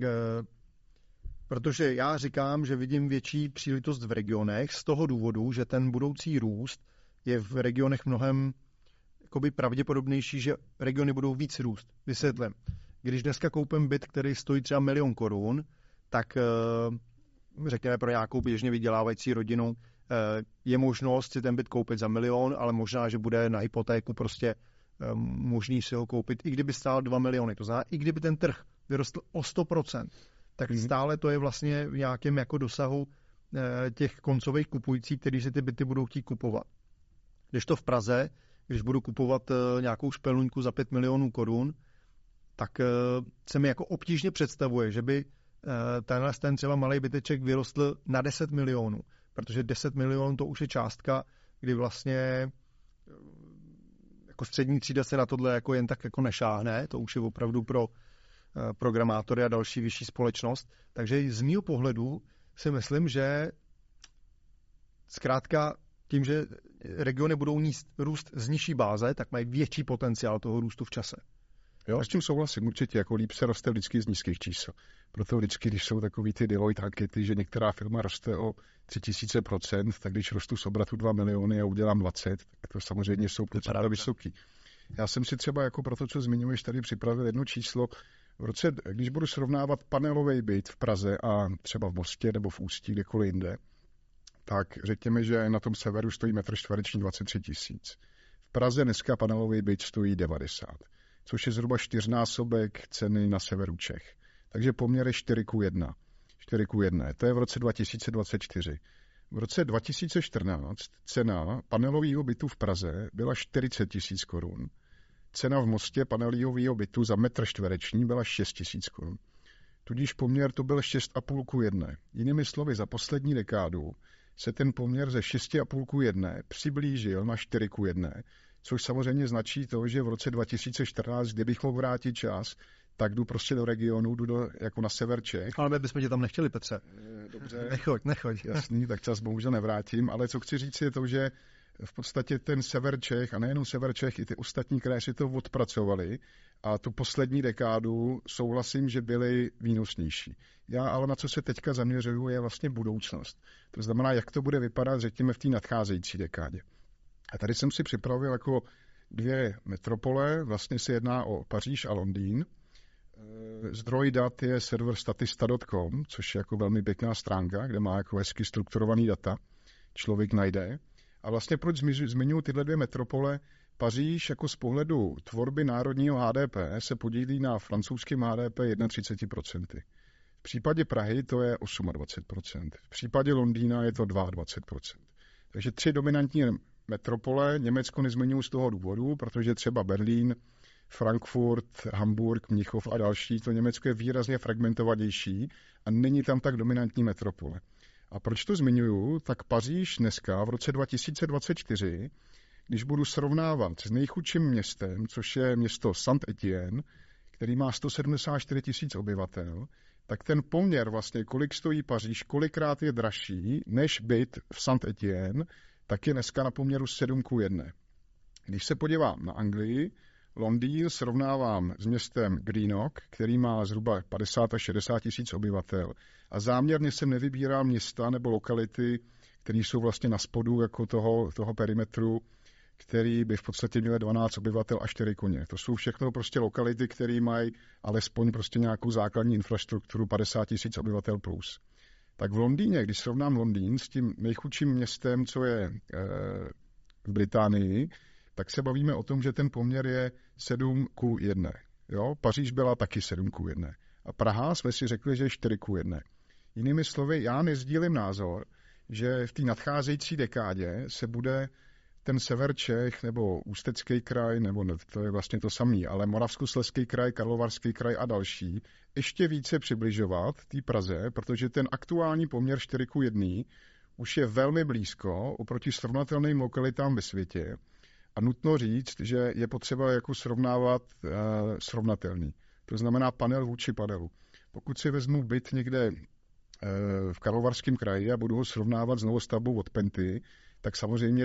Protože já říkám, že vidím větší příležitost v regionech z toho důvodu, že ten budoucí růst je v regionech mnohem jakoby pravděpodobnější, že regiony budou víc růst. Vysvětlím. Když dneska koupím byt, který stojí třeba 1 000 000 korun, tak řekněme pro nějakou běžně vydělávající rodinu je možnost si ten byt koupit za 1 000 000, ale možná, že bude na hypotéku prostě možný si ho koupit, i kdyby stál 2 miliony. To znamená, i kdyby ten trh vyrostl o 100%, tak stále to je vlastně v nějakém jako dosahu těch koncových kupujících, kteří si ty byty budou chtít kupovat. Když to v Praze, když budu kupovat nějakou špelnuňku za 5 milionů korun, tak se mi jako obtížně představuje, že by ten třeba malý byteček vyrostl na 10 milionů, protože 10 milionů to už je částka, kdy vlastně jako střední třída se na tohle jako jen tak jako nešáhne, to už je opravdu pro programátory a další vyšší společnost. Takže z mýho pohledu si myslím, že zkrátka tím, že regiony budou růst z nižší báze, tak mají větší potenciál toho růstu v čase. Jo, s tím souhlasím určitě, jako líp se roste vždycky z nízkých čísel. Proto vždycky, když jsou takový ty Deloitte ankety, že některá firma roste o 3000%, tak když rostu z obratu 2 miliony a udělám 20, tak to samozřejmě jsou procenta vysoký. Já jsem si třeba jako pro to, co zmiňuješ, tady připravil jedno číslo. V roce, když budu srovnávat panelový byt v Praze a třeba v Mostě nebo v Ústí, kdekoliv jinde, tak řekněme, že na tom severu stojí metr čtvereční 23 000. V Praze dneska panelový byt stojí 90, což je zhruba 4násobek ceny na severu Čech. Takže poměr je 4:1. 4:1. To je v roce 2024. V roce 2014 cena panelového bytu v Praze byla 40 000 korun. cena v Mostě panelového bytu za metr čtvereční byla 6 000 korun. Tudíž poměr to byl 6,5:1. Jinými slovy, za poslední dekádu se ten poměr ze 6,5:1 přiblížil na 4:1, což samozřejmě značí to, že v roce 2014, kdybych mohl vrátit čas, tak jdu prostě do regionu, jako na sever Čech. Ale my bychom tě tam nechtěli, Petře. Dobře. Nechoď. Jasný, tak čas bohužel nevrátím, ale co chci říct je to, že v podstatě ten sever Čech, a nejenom sever Čech, i ty ostatní kraje si to odpracovali a tu poslední dekádu souhlasím, že byly výnosnější. Já ale na co se teďka zaměřuju, je vlastně budoucnost. To znamená, jak to bude vypadat, řekněme, v té nadcházející dekádě. A tady jsem si připravil jako 2 metropole, vlastně se jedná o Paříž a Londýn. Zdroj dat je server statista.com, což je jako velmi pěkná stránka, kde má jako hezky strukturovaný data, člověk najde. A vlastně proč zmiňuji tyhle 2 metropole? Paříž jako z pohledu tvorby národního HDP se podílí na francouzském HDP 31%. V případě Prahy to je 28%. V případě Londýna je to 22%. Takže 3 dominantní metropole. Německo nezmiňuji z toho důvodu, protože třeba Berlín, Frankfurt, Hamburg, Mnichov a další, to Německo je výrazně fragmentovanější a není tam tak dominantní metropole. A proč to zmiňuju? Tak Paříž dneska v roce 2024, když budu srovnávat s nejchudším městem, což je město Saint-Étienne, který má 174 000 obyvatel, tak ten poměr vlastně, kolik stojí Paříž, kolikrát je dražší než byt v Saint-Étienne, tak je dneska na poměru 7:1. Když se podívám na Anglii, Londýn srovnávám s městem Greenock, který má zhruba 50 až 60 000 obyvatel. A záměrně jsem nevybíral města nebo lokality, které jsou vlastně na spodu jako toho perimetru, který by v podstatě měly 12 obyvatel a 4 koně. To jsou všechno prostě lokality, které mají alespoň prostě nějakou základní infrastrukturu 50 000 obyvatel plus. Tak v Londýně, když srovnám Londýn s tím nejchudším městem, co je v Británii, tak se bavíme o tom, že ten poměr je 7:1. Jo? Paříž byla taky 7:1. A Praha jsme si řekli, že je 4:1. Jinými slovy, já nezdílím názor, že v té nadcházející dekádě se bude ten sever Čech nebo Ústecký kraj, nebo to je vlastně to samý, ale Moravskoslezský kraj, Karlovarský kraj a další, ještě více přibližovat té Praze, protože ten aktuální poměr 4:1 už je velmi blízko oproti srovnatelným lokalitám ve světě. A nutno říct, že je potřeba jako srovnávat srovnatelný. To znamená panel vůči panelu. Pokud si vezmu byt někde v Karlovarském kraji a budu ho srovnávat s novostavbou od Penty, tak samozřejmě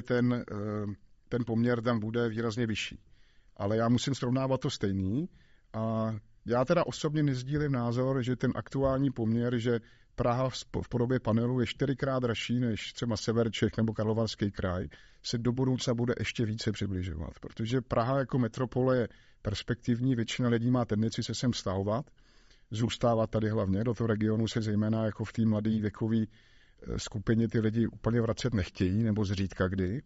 ten poměr tam bude výrazně vyšší. Ale já musím srovnávat to stejný a já teda osobně nezdílím názor, že ten aktuální poměr, že Praha v podobě panelu je 4krát dražší než třeba sever Čech nebo Karlovarský kraj, se do budoucna bude ještě více přibližovat. Protože Praha jako metropole je perspektivní, většina lidí má tendenci se sem stahovat, zůstávat tady hlavně, do toho regionu se zejména jako v té mladé věkové skupině ty lidi úplně vracet nechtějí, nebo zřídka kdy.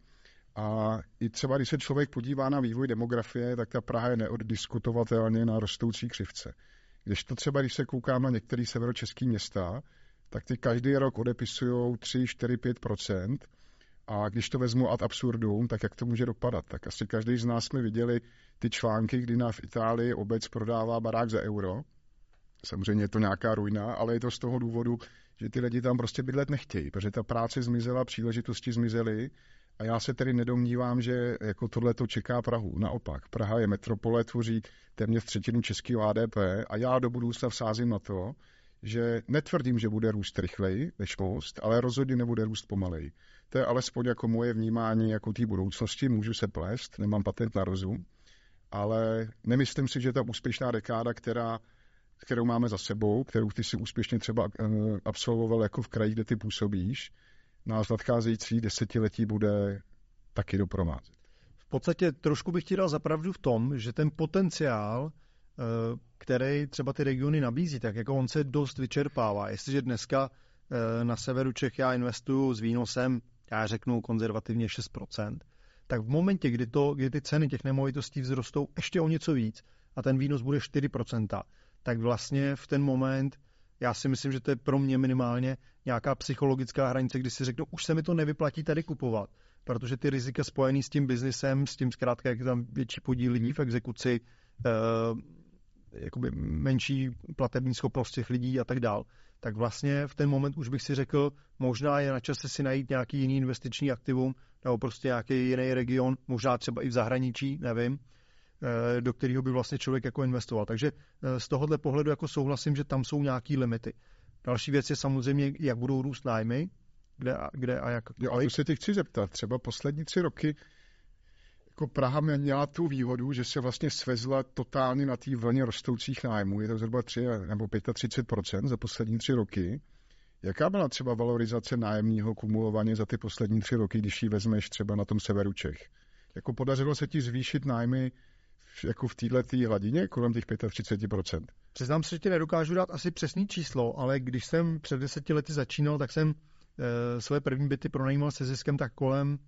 A i třeba, když se člověk podívá na vývoj demografie, tak ta Praha je neoddiskutovatelně na rostoucí křivce. Když to třeba, když se koukám na některé severočeský města, tak ty každý rok odepisují 3, 4, 5%. A když to vezmu ad absurdum, tak jak to může dopadat? Tak asi každý z nás jsme viděli ty články, kdy v Itálii obec prodává barák za euro. Samozřejmě je to nějaká ruina, ale je to z toho důvodu, že ty lidi tam prostě bydlet nechtějí, protože ta práce zmizela, příležitosti zmizely. A já se tedy nedomnívám, že jako tohle to čeká Prahu. Naopak, Praha je metropole, tvoří téměř 1/3 českého HDP a já do budoucna vsázím na to, že netvrdím, že bude růst rychleji než most, ale rozhodně nebude růst pomaleji. To je alespoň jako moje vnímání jako té budoucnosti, můžu se plést, nemám patent na rozum, ale nemyslím si, že ta úspěšná dekáda, kterou máme za sebou, kterou ty si úspěšně třeba absolvoval jako v kraji, kde ty působíš, nás nadcházející desetiletí bude taky doprovázet. V podstatě trošku bych ti dal za pravdu v tom, že ten potenciál, který třeba ty regiony nabízí, tak jako on se dost vyčerpává. Jestliže dneska na severu Čech já investuju s výnosem, já řeknu konzervativně 6%, tak v momentě, kdy ty ceny těch nemovitostí vzrostou ještě o něco víc a ten výnos bude 4%, tak vlastně v ten moment já si myslím, že to je pro mě minimálně nějaká psychologická hranice, kdy si řeknu, už se mi to nevyplatí tady kupovat, protože ty rizika spojený s tím biznisem, s tím zkrátka, jak je tam větší podíl lidí v exekuci, jakoby menší platební schopnost těch lidí a tak dál, tak vlastně v ten moment už bych si řekl, možná je na čase si najít nějaký jiný investiční aktivum nebo prostě nějaký jiný region, možná třeba i v zahraničí, nevím, do kterého by vlastně člověk jako investoval. Takže z tohohle pohledu jako souhlasím, že tam jsou nějaký limity. Další věc je samozřejmě, jak budou růst nájmy, kde a jak. Jo, a to se tě chci zeptat. Třeba poslední 3 roky jako Praha měla tu výhodu, že se vlastně svezla totálně na té vlně rostoucích nájmů. Je to zhruba 3 nebo 35% za poslední 3 roky. Jaká byla třeba valorizace nájemního kumulovaně za ty poslední 3 roky, když ji vezmeš třeba na tom severu Čech? Jako podařilo se ti zvýšit nájmy jako v této hladině kolem těch 35%? Přiznám se, že ti nedokážu dát asi přesný číslo, ale když jsem před 10 lety začínal, tak jsem své první byty pronajímal se ziskem tak kolem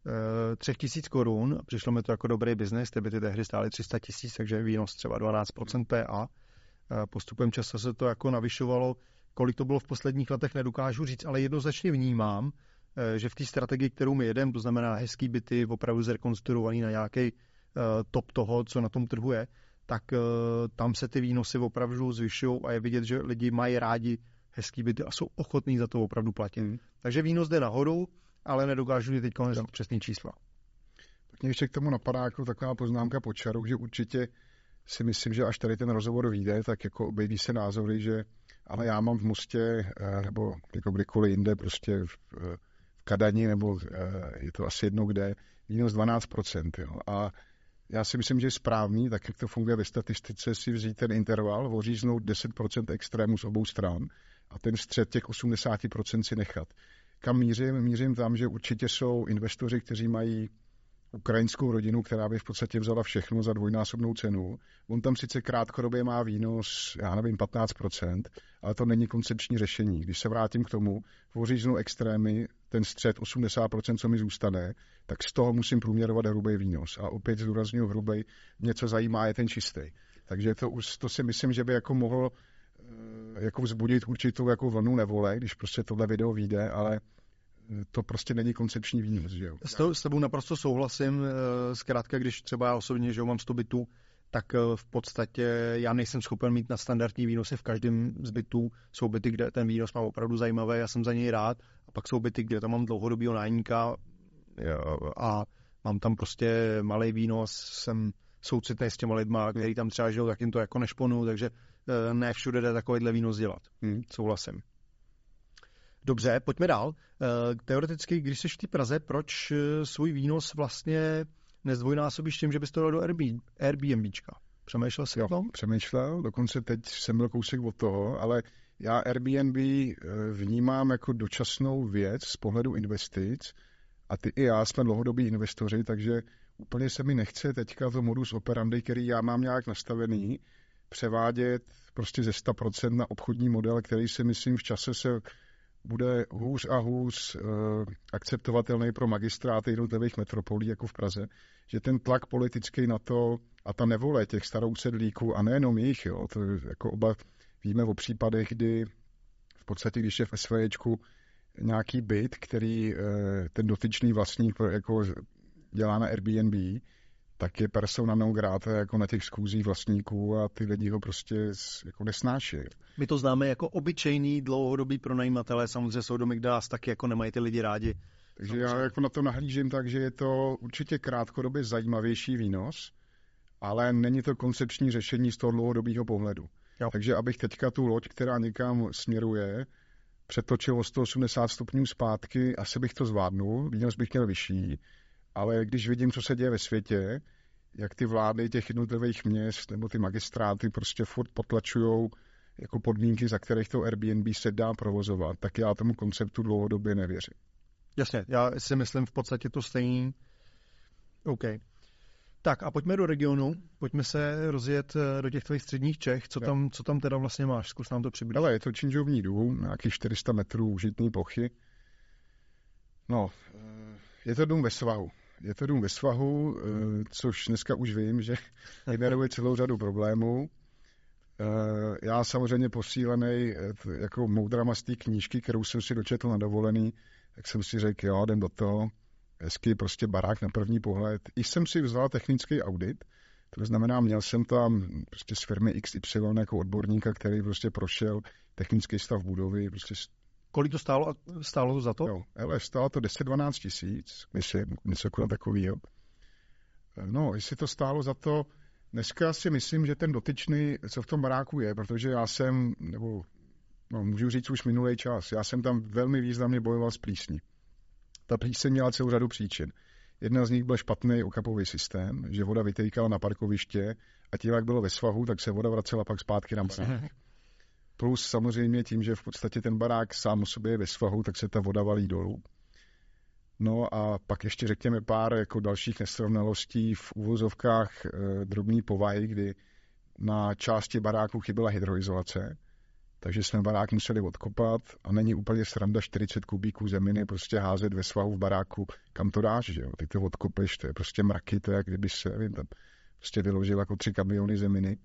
3 000 korun. Přišlo mi to jako dobrý biznes, ty byty tehdy stály 300 000, takže výnos třeba 12% PA. Postupem času se to jako navyšovalo. Kolik to bylo v posledních letech, nedokážu říct, ale jednoznačně vnímám, že v té strategii, kterou my jedeme, to znamená hezký byty, opravdu zrekonstruovaný na nějaký top toho, co na tom trhu je, tak tam se ty výnosy opravdu zvyšují a je vidět, že lidi mají rádi hezký byty a jsou ochotní za to opravdu platit. Takže výnos jde nahoru, ale nedokážu teď říct přesný čísla. Tak mě ještě k tomu napadá jako taková poznámka pod čarou, že určitě si myslím, že až tady ten rozhovor vyjde, tak jako objeví se názory, že ale já mám v Mostě nebo jako kdykoliv jinde, prostě v Kadani, nebo je to asi jedno kde, výnos 12%. Jo. A já si myslím, že je správný, tak jak to funguje ve statistice, si vzít ten interval, oříznout 10% extrému z obou stran a ten střed těch 80% si nechat. Kam mířím? Mířím tam, že určitě jsou investoři, kteří mají ukrajinskou rodinu, která by v podstatě vzala všechno za dvojnásobnou cenu. On tam sice krátkodobě má výnos, já nevím, 15%, ale to není koncepční řešení. Když se vrátím k tomu, oříznu extrémy, ten střed 80%, co mi zůstane, tak z toho musím průměrovat hrubý výnos. A opět zdůrazňuji hrubý, něco zajímá je ten čistý. Takže to si myslím, že by jako mohlo jako vzbudit určitou jako vlnu nevole, když prostě tohle video vyjde, ale to prostě není koncepční výnos. Že jo? S tebou naprosto souhlasím. Zkrátka, když třeba já osobně, že mám 100 bytů, tak v podstatě já nejsem schopen mít na standardní výnosy v každém z bytů. Jsou byty, kde ten výnos mám opravdu zajímavý, já jsem za něj rád. A pak jsou byty, kde tam mám dlouhodobýho nájemníka a mám tam prostě malý výnos, jsem soucitný s těma lidma, který tam třeba žijou, tak jim to jako nešponu, takže ne všude jde takovýhle výnos dělat. Souhlasím. Dobře, pojďme dál. Teoreticky, když jsi v té Praze, proč svůj výnos vlastně nezdvojnásobíš tím, že bys to dal do Airbnbčka? Přemýšlel jsi o tom? Přemýšlel, dokonce teď jsem byl kousek od toho, ale já Airbnb vnímám jako dočasnou věc z pohledu investic a ty i já jsme dlouhodobí investoři, takže úplně se mi nechce teďka to modus operandi, který já mám nějak nastavený, převádět prostě ze 100% na obchodní model, který si myslím v čase se bude hůř a hůř akceptovatelný pro magistráty jednotlivých metropolí jako v Praze, že ten tlak politický na to a ta nevole těch starousedlíků a nejenom jich, jo, to jako oba víme o případech, kdy v podstatě, když je v SVJčku nějaký byt, který ten dotyčný vlastník jako dělá na Airbnb, tak je persona non grata jako na těch schůzích vlastníků a ty lidi ho prostě jako nesnáší. My to známe jako obyčejný dlouhodobý pronajímatelé, samozřejmě jsou domy, kde nás taky jako nemají ty lidi rádi. Takže samozřejmě. Já jako na to nahlížím tak, že je to určitě krátkodobě zajímavější výnos, ale není to koncepční řešení z toho dlouhodobého pohledu. Jo. Takže abych teďka tu loď, která někam směruje, přetočil o 180 stupňů zpátky, asi bych to zvládnul, výnos bych měl vyšší, ale když vidím, co se děje ve světě, jak ty vlády těch jednotlivých měst nebo ty magistráty prostě furt potlačujou jako podmínky, za kterých to Airbnb se dá provozovat, tak já tomu konceptu dlouhodobě nevěřím. Jasně, já si myslím v podstatě to stejný. OK. Tak a pojďme do regionu, pojďme se rozjet do těch tvých středních Čech. Co tam teda vlastně máš? Zkus nám to přiblížit. Ale je to činžovní dům, nějakých 400 metrů užitný plochy. No, je to dům ve svahu. Což dneska už vím, že generuje celou řadu problémů. Já samozřejmě posílený jako moudrama z té knížky, kterou jsem si dočetl na dovolený, tak jsem si řekl, jo, jdem do toho. hezký prostě barák na první pohled. I jsem si vzal technický audit, to znamená, měl jsem tam prostě z firmy XY jako odborníka, který prostě prošel technický stav budovy. Prostě... Kolik to stálo? Stálo to za to? Jo, ale stálo to 10-12 tisíc, myslím, něco takového. No, jestli to stálo za to, dneska si myslím, že ten dotyčný, co v tom baráku je, protože já jsem, nebo můžu říct už minulý čas, já jsem tam velmi významně bojoval s plísní. Ta plíseň měla celou řadu příčin. Jedna z nich byl špatný okapový systém, že voda vytýkala na parkoviště a tím, jak bylo ve svahu, tak se voda vracela pak zpátky na barák. Plus samozřejmě tím, že v podstatě ten barák sám o sobě je ve svahu, tak se ta voda valí dolů. No a pak ještě řekněme pár jako dalších nesrovnalostí v uvozovkách drobný povahy, kdy na části baráku chyběla hydroizolace, takže jsme barák museli odkopat a není úplně sranda 40 kubíků zeminy prostě házet ve svahu v baráku, kam to dáš, že jo? Ty to odkopeš, to je prostě mraky, to je jak kdyby se tam prostě vyložil jako 3 kamiony zeminy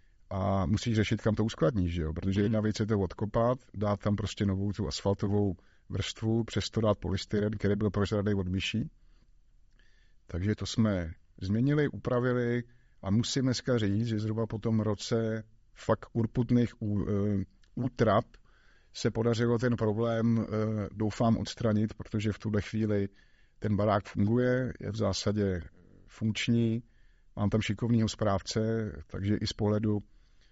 a musíš řešit, kam to uskladníš, že jo? Protože jedna věc je to odkopat, dát tam prostě novou tu asfaltovou vrstvu, přesto dát polystyren, který byl prožraný od myší. Takže to jsme změnili, upravili a musím dneska říct, že zhruba po tom roce fakt urputných útrap se podařilo ten problém, doufám, odstranit, protože v tuhle chvíli ten barák funguje, je v zásadě funkční, mám tam šikovného správce, takže i z pohledu,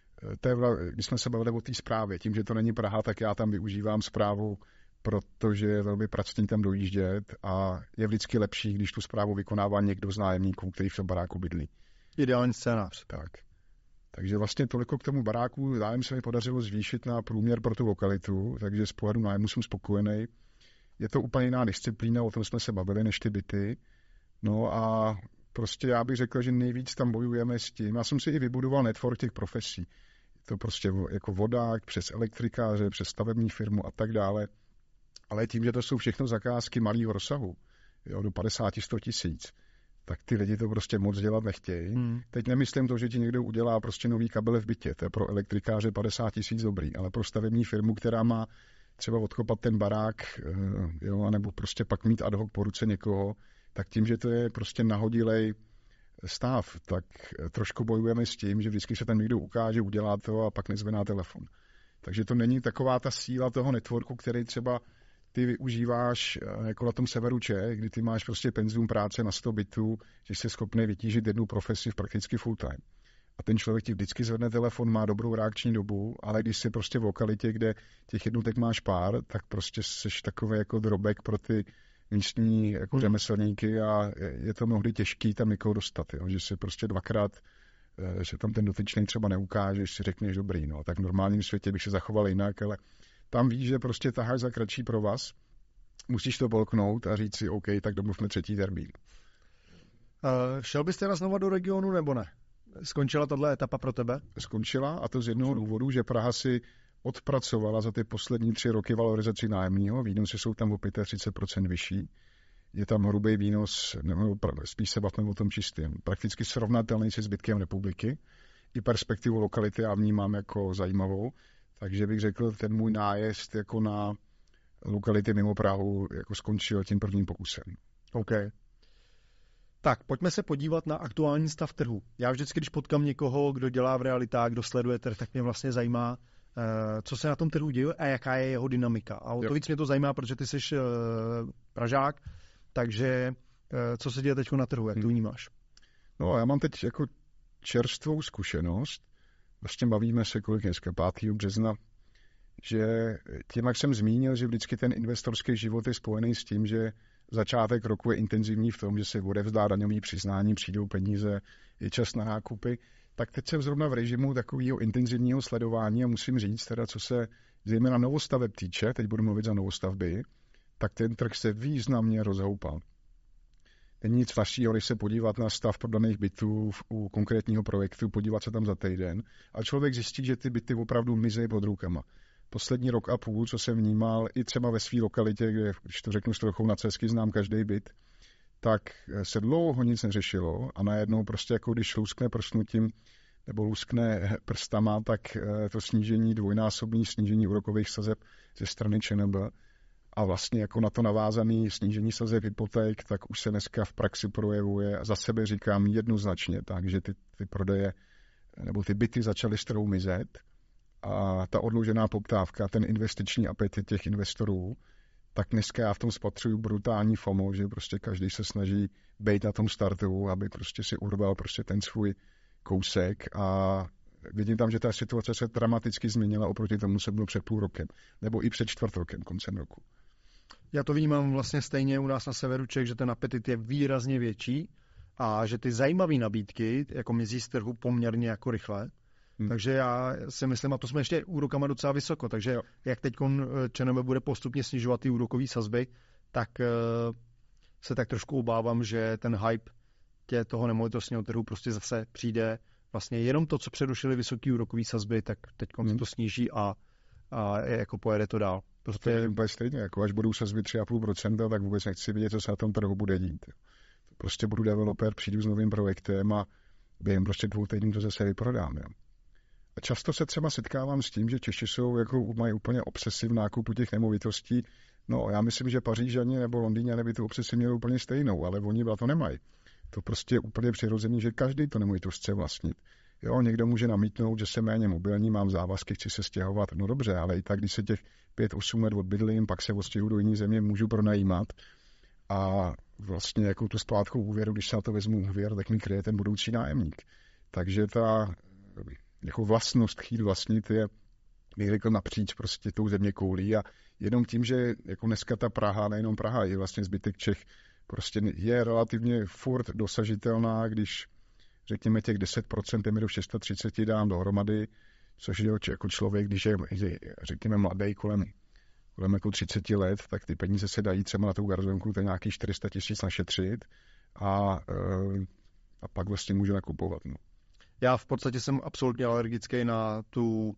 když jsme se bavili o té správě, tím, že to není Praha, tak já tam využívám správu, protože je velmi pracný tam dojíždět a je vždycky lepší, když tu správu vykonává někdo z nájemníků, který v tom baráku bydlí. Ideální scénář. Tak. Takže vlastně toliko k tomu baráku nájem se mi podařilo zvýšit na průměr pro tu lokalitu, takže z pohledu nájmu jsem spokojený. Je to úplně jiná disciplína, o tom jsme se bavili, než ty byty. No a prostě já bych řekl, že nejvíc tam bojujeme s tím. Já jsem si i vybudoval network těch profesí. Je to prostě jako vodák, přes elektrikáře, přes stavební firmu a tak dále. Ale tím, že to jsou všechno zakázky malého rozsahu, jo, do 50-100 tisíc, tak ty lidi to prostě moc dělat nechtějí. Teď nemyslím to, že ti někdo udělá prostě nový kabel v bytě, to je pro elektrikáře 50 tisíc dobrý, ale pro stavební firmu, která má třeba odkopat ten barák, jo, anebo prostě pak mít ad hoc po ruce někoho, tak tím, že to je prostě nahodilej stav, tak trošku bojujeme s tím, že vždycky se tam někdo ukáže, udělá to a pak nezvedá telefon. Takže to není taková ta síla toho networku, který třeba ty využíváš jako na tom severu Čech, kdy ty máš prostě penzum práce na 100 bytů, že jsi schopný vytížit jednu profesi v prakticky full time. A ten člověk ti vždycky zvedne telefon, má dobrou reakční dobu, ale když jsi prostě v lokalitě, kde těch jednotek máš pár, tak prostě jsi takový jako drobek pro ty místní jako řemeslníky a je to mnohdy těžký tam někoho dostat, jo? Že si prostě dvakrát že tam ten dotyčný třeba neukážeš, si řekneš dobrý, no, tak v normálním světě bych se zachoval jinak, ale tam víš, že prostě taháš za kratší provaz, musíš to polknout a říct si, OK, tak domluvme 3. termín. Šel bys teda znova do regionu, nebo ne? Skončila tato etapa pro tebe? Skončila, a to z jednoho důvodu, že Praha si odpracovala za ty poslední 3 roky valorizaci nájemního, výnosy jsou tam o 35% vyšší, je tam hrubý výnos, nebo spíš se bavíme o tom čistým, prakticky srovnatelný se zbytkem republiky, i perspektivu lokality já vnímám jako zajímavou, takže bych řekl, ten můj nájezd jako na lokality mimo Prahu jako skončil tím prvním pokusem. OK. Tak, pojďme se podívat na aktuální stav trhu. Já vždycky, když potkám někoho, kdo dělá v realitách, kdo sleduje trh, tak mě vlastně zajímá, co se na tom trhu děje a jaká je jeho dynamika. A o to víc mě to zajímá, protože ty jsi Pražák, takže co se děje teď na trhu, jak to vnímáš? No, já mám teď jako čerstvou zkušenost, vlastně bavíme se kolik dneska, 5. března, že tím, jak jsem zmínil, že vždycky ten investorský život je spojený s tím, že začátek roku je intenzivní v tom, že se odevzdá daňový přiznání, přijdou peníze, je čas na nákupy, tak teď jsem zrovna v režimu takového intenzivního sledování a musím říct, teda, co se zejména novostaveb týče, teď budu mluvit za novostavby, tak ten trh se významně rozhoupal. Není nic vašího, když se podívat na stav prodaných bytů u konkrétního projektu, podívat se tam za týden, a člověk zjistí, že ty byty opravdu mizí pod rukama. Poslední rok a půl, co jsem vnímal, i třeba ve své lokalitě, kde, když to řeknu s trochou nadsázky, znám každý byt, tak se dlouho nic neřešilo a najednou prostě jako když luskne prsnutím nebo luskne prstama, tak to snížení, dvojnásobné snížení úrokových sazeb ze strany ČNB a vlastně jako na to navázané snížení sazeb hypoték, tak už se dneska v praxi projevuje, a za sebe říkám jednoznačně, takže ty prodeje nebo ty byty začaly strou mizet a ta odložená poptávka, ten investiční apetit těch investorů, tak dneska já v tom spatřuju brutální FOMO, že prostě každý se snaží být na tom startu, aby prostě si urval prostě ten svůj kousek a vidím tam, že ta situace se dramaticky změnila oproti tomu, co bylo před půl rokem, nebo i před čtvrt rokem, koncem roku. Já to vnímám vlastně stejně u nás na severu Čech, že ten apetit je výrazně větší a že ty zajímavé nabídky jako mizí z trhu poměrně jako rychle. Takže já si myslím, a to jsme ještě úrokama docela vysoko, takže jak teď ČNB bude postupně snižovat ty úrokové sazby, tak se tak trošku obávám, že ten hype toho nemovitostního trhu prostě zase přijde. Vlastně jenom to, co přerušili vysoké úrokové sazby, tak teď se to sníží a jako pojede to dál. To je úplně stejně, jako až budou sazby 3,5%, tak vůbec nechci vidět, co se na tom trhu bude dít. Prostě budu developer, přijdu s novým projektem a během prostě 2 týdnů to zase vyprodám. Jo. A často se třeba setkávám s tím, že Češi mají úplně obsesiv v nákupu těch nemovitostí. No, já myslím, že Pařížani nebo Londýňané by tu obsesi měli úplně stejnou, ale oni to nemají. To prostě je úplně přirozený, že každý to nemovitost chce vlastnit. Jo, někdo může namítnout, že jsem méně mobilní, mám závazky, chci se stěhovat. No dobře, ale i tak, když se těch 5-8 let odbydlím, pak se odstěhuji do jiné země, můžu pronajímat. A vlastně jako tu splátkou úvěru, když se na to vezmu úvěr, tak mi kryje ten budoucí nájemník. Takže ta jako vlastnost chtít vlastnit je, bych řekl, napříč prostě tou země koulí a jenom tím, že jako dneska ta Praha, nejenom Praha, je vlastně zbytek Čech, prostě je relativně furt dosažitelná, když řekněme těch 10% je mi do 630 dám dohromady, což je jako člověk, když je řekněme mladý kolem jako 30 let, tak ty peníze se dají třeba na tou garzonku, to je nějakých 400 000 našetřit a pak vlastně můžu nakupovat. No. Já v podstatě jsem absolutně alergický na tu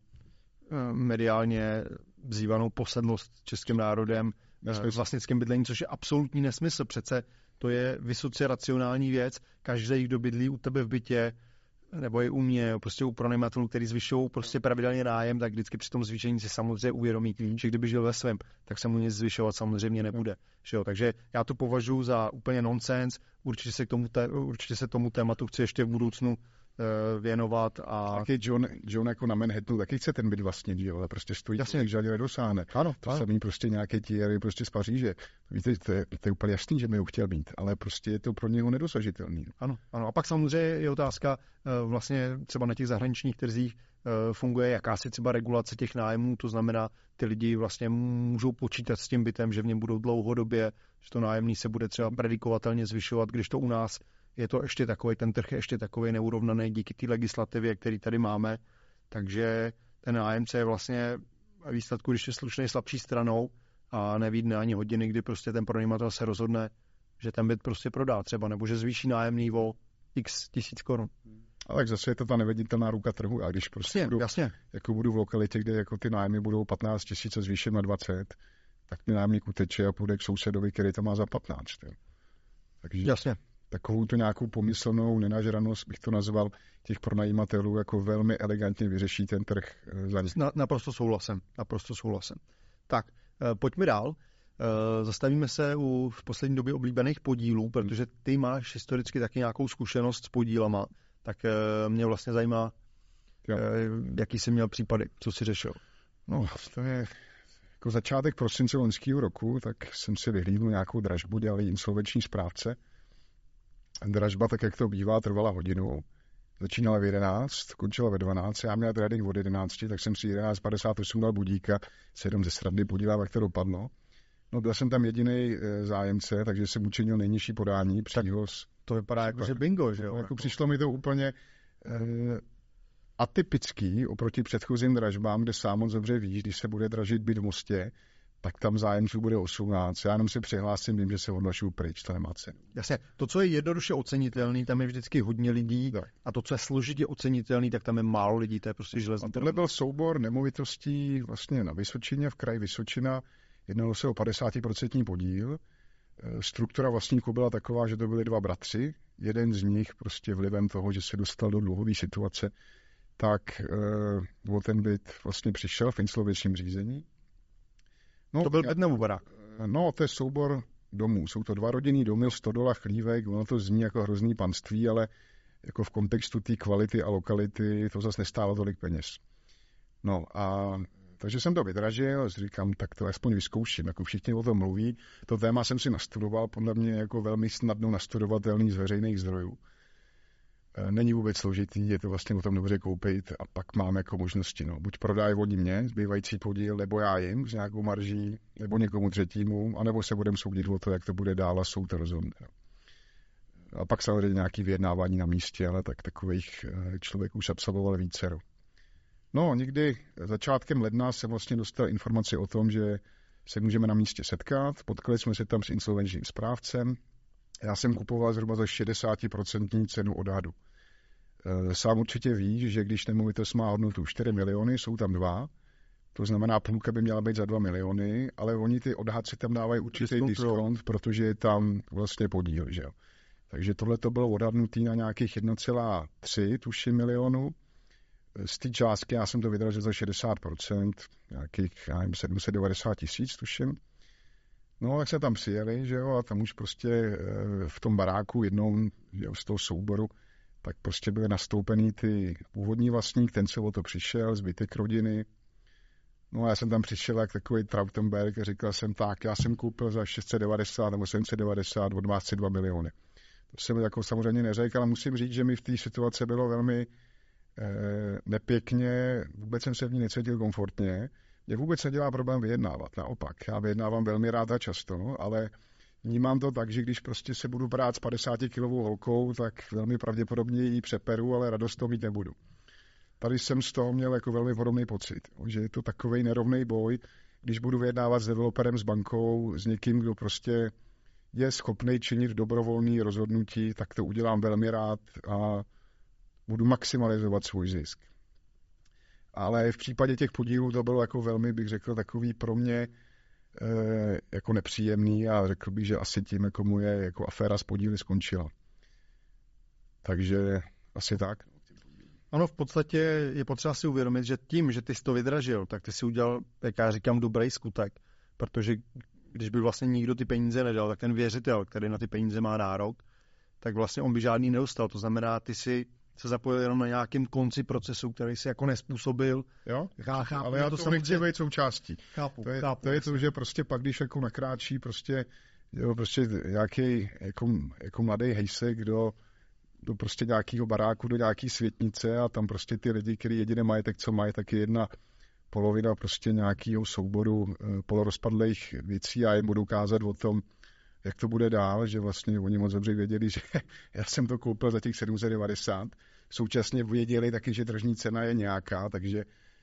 mediálně vzývanou posedlost českým národem vlastnickým bydlení, což je absolutní nesmysl. Přece to je vysoce racionální věc. Každý, kdo bydlí u tebe v bytě, nebo je u mě, prostě u pronajímatelů, který zvyšují prostě pravidelně nájem, tak vždycky při tom zvýšení si samozřejmě uvědomí, že kdyby žil ve svém, tak se mu nic zvyšovat samozřejmě nebude. Že jo? Takže já to považuji za úplně nonsens. Určitě se tomu tématu chci ještě v budoucnu věnovat. A taky John jako na Manhattanu taky chce ten byt vlastnit, že jo, ale prostě stojí, že žádně nedosáhne. Ano, to samý prostě nějaké tijery prostě z Paříže. Víte, to je úplně jasný, že by ho chtěl mít, ale prostě je to pro něho nedosažitelný. Ano. A pak samozřejmě je otázka, vlastně třeba na těch zahraničních trzích funguje jakási třeba regulace těch nájmů, to znamená, ty lidi vlastně můžou počítat s tím bytem, že v něm budou dlouhodobě, že to nájemný se bude třeba predikovatelně zvyšovat, když to u nás je to ještě takový, ten trh je ještě takový neurovnaný díky té legislativě, který tady máme, takže ten nájemce je vlastně výsledku, když je slušný slabší stranou a nevídne ani hodiny, kdy prostě ten pronajímatel se rozhodne, že ten byt prostě prodá třeba, nebo že zvýší nájemný o x tisíc korun. A tak zase je to ta neviditelná ruka trhu a když prostě budu v lokalitě, kde jako ty nájmy budou 15 000 a zvýším na 20, tak mi nájemník uteče a půjde k sousedovi, který to má za 15. Takže jasně. Takovou tu nějakou pomyslnou nenažranost bych to nazval těch pronajímatelů jako velmi elegantně vyřeší ten trh za ně. Naprosto souhlasím. Tak, pojďme dál. Zastavíme se u v poslední době oblíbených podílů, protože ty máš historicky taky nějakou zkušenost s podílama, tak mě vlastně zajímá, jaký jsi měl případy, co jsi řešil. No, to je jako začátek prosince loňského roku, tak jsem si vyhlídl nějakou dražbu, dělali insolvenční správce. Dražba, tak jak to bývá, trvala hodinu. Začínala v 11, končila ve 12, já měl trading od 11, tak jsem si 11:58 dal budíka, se jenom ze srandy podíval, jak to dopadlo. No, byl jsem tam jediný zájemce, takže jsem učinil nejnižší podání. To vypadá jako, že bingo, že jo? Jako přišlo mi to úplně atypický oproti předchozím dražbám, kde sám moc dobře víš, když se bude dražit byt v Mostě, tak tam zájemců bude 18. Já jenom si přihlásím, vím, že se odlažuju pryč, to nemá cenu. Jasně, to, co je jednoduše ocenitelný, tam je vždycky hodně lidí, a to, co je složitě ocenitelný, tak tam je málo lidí, to je prostě železný. Tohle byl soubor nemovitostí vlastně na Vysočině, v kraji Vysočina, jednalo se o 50% podíl. Struktura vlastníků byla taková, že to byli 2 bratři, jeden z nich prostě vlivem toho, že se dostal do dluhové situace, tak o ten byt vlastně přišel v insolvenčním řízení. No, to byl byt nebo barák? No, to je soubor domů. Jsou to 2 rodinný domy, stodola, chlívek, ono to zní jako hrozný panství, ale jako v kontextu té kvality a lokality to zase nestálo tolik peněz. No a takže jsem to vydražil, říkám, tak to aspoň vyzkouším, jako všichni o tom mluví. To téma jsem si nastudoval, podle mě jako velmi snadno nastudovatelný z veřejných zdrojů. Není vůbec složitý, je to vlastně o tom dobře koupit a pak máme jako možnosti. No. Buď prodají oni mě, zbývající podíl, nebo já jim s nějakou marží, nebo někomu třetímu, anebo se budeme soudit o to, jak to bude dál a soud to rozhodne. No. A pak samozřejmě nějaké vyjednávání na místě, ale tak takových člověk už absolvoval vícero. No, někdy začátkem ledna jsem vlastně dostal informaci o tom, že se můžeme na místě setkat. Potkali jsme se tam s insolvenčním správcem. Já jsem kupoval zhruba za 60% cenu odhadu. Sám určitě víš, že když nemovitost má hodnotu 4 miliony, jsou tam 2, to znamená půlka by měla být za 2 miliony, ale oni ty odhadci tam dávají určitý diskont, protože je tam vlastně podíl, že jo. Takže tohle to bylo odhadnutý na nějakých 1,3 tuším milionu. Z té částky já jsem to vydražil za 60%, nějakých 790 000 tuším. No, tak se tam přijeli, že jo, a tam už prostě v tom baráku jednou, že jo, z toho souboru, tak prostě byly nastoupený ty původní vlastník, ten co o to přišel, zbytek rodiny. No a já jsem tam přišel jak takový Trautenberg a říkal jsem tak, já jsem koupil za 690 nebo 790 od vás 2 miliony. To jsem jako samozřejmě neřekl, ale musím říct, že mi v té situaci bylo velmi nepěkně, vůbec jsem se v ní necítil komfortně. Mě vůbec nedělá problém vyjednávat, naopak. Já vyjednávám velmi rád a často, no, ale vnímám to tak, že když prostě se budu brát s 50-kilovou holkou, tak velmi pravděpodobně ji přeperu, ale radost to mít nebudu. Tady jsem z toho měl jako velmi podobný pocit, že je to takovej nerovný boj, když budu vyjednávat s developerem, s bankou, s někým, kdo prostě je schopný činit dobrovolný rozhodnutí, tak to udělám velmi rád a budu maximalizovat svůj zisk. Ale v případě těch podílů to bylo jako velmi, bych řekl, takový pro mě jako nepříjemný a řekl bych, že asi tím, jako mu je jako aféra s podíly skončila. Takže asi tak. Ano, v podstatě je potřeba si uvědomit, že tím, že ty jsi to vydražil, tak ty si udělal, jak já říkám, dobrý skutek, protože když by vlastně nikdo ty peníze nedal, tak ten věřitel, který na ty peníze má nárok, tak vlastně on by žádný nedostal. To znamená, ty si se zapojil jenom na nějakém konci procesu, který si jako nespůsobil. Jo, chápu, ale já to nechci být součástí. Chápu. To je to, že prostě pak, když jako nakráčí prostě nějaký jako mladý hejsek do prostě nějakého baráku, do nějaký světnice a tam prostě ty lidi, kteří jediný majetek, co mají, tak je jedna polovina prostě nějakého souboru polorozpadlých věcí a jim budu kázat o tom, jak to bude dál, že vlastně oni moc dobře věděli, že já jsem to koupil za těch 790. Současně věděli taky, že tržní cena je nějaká, takže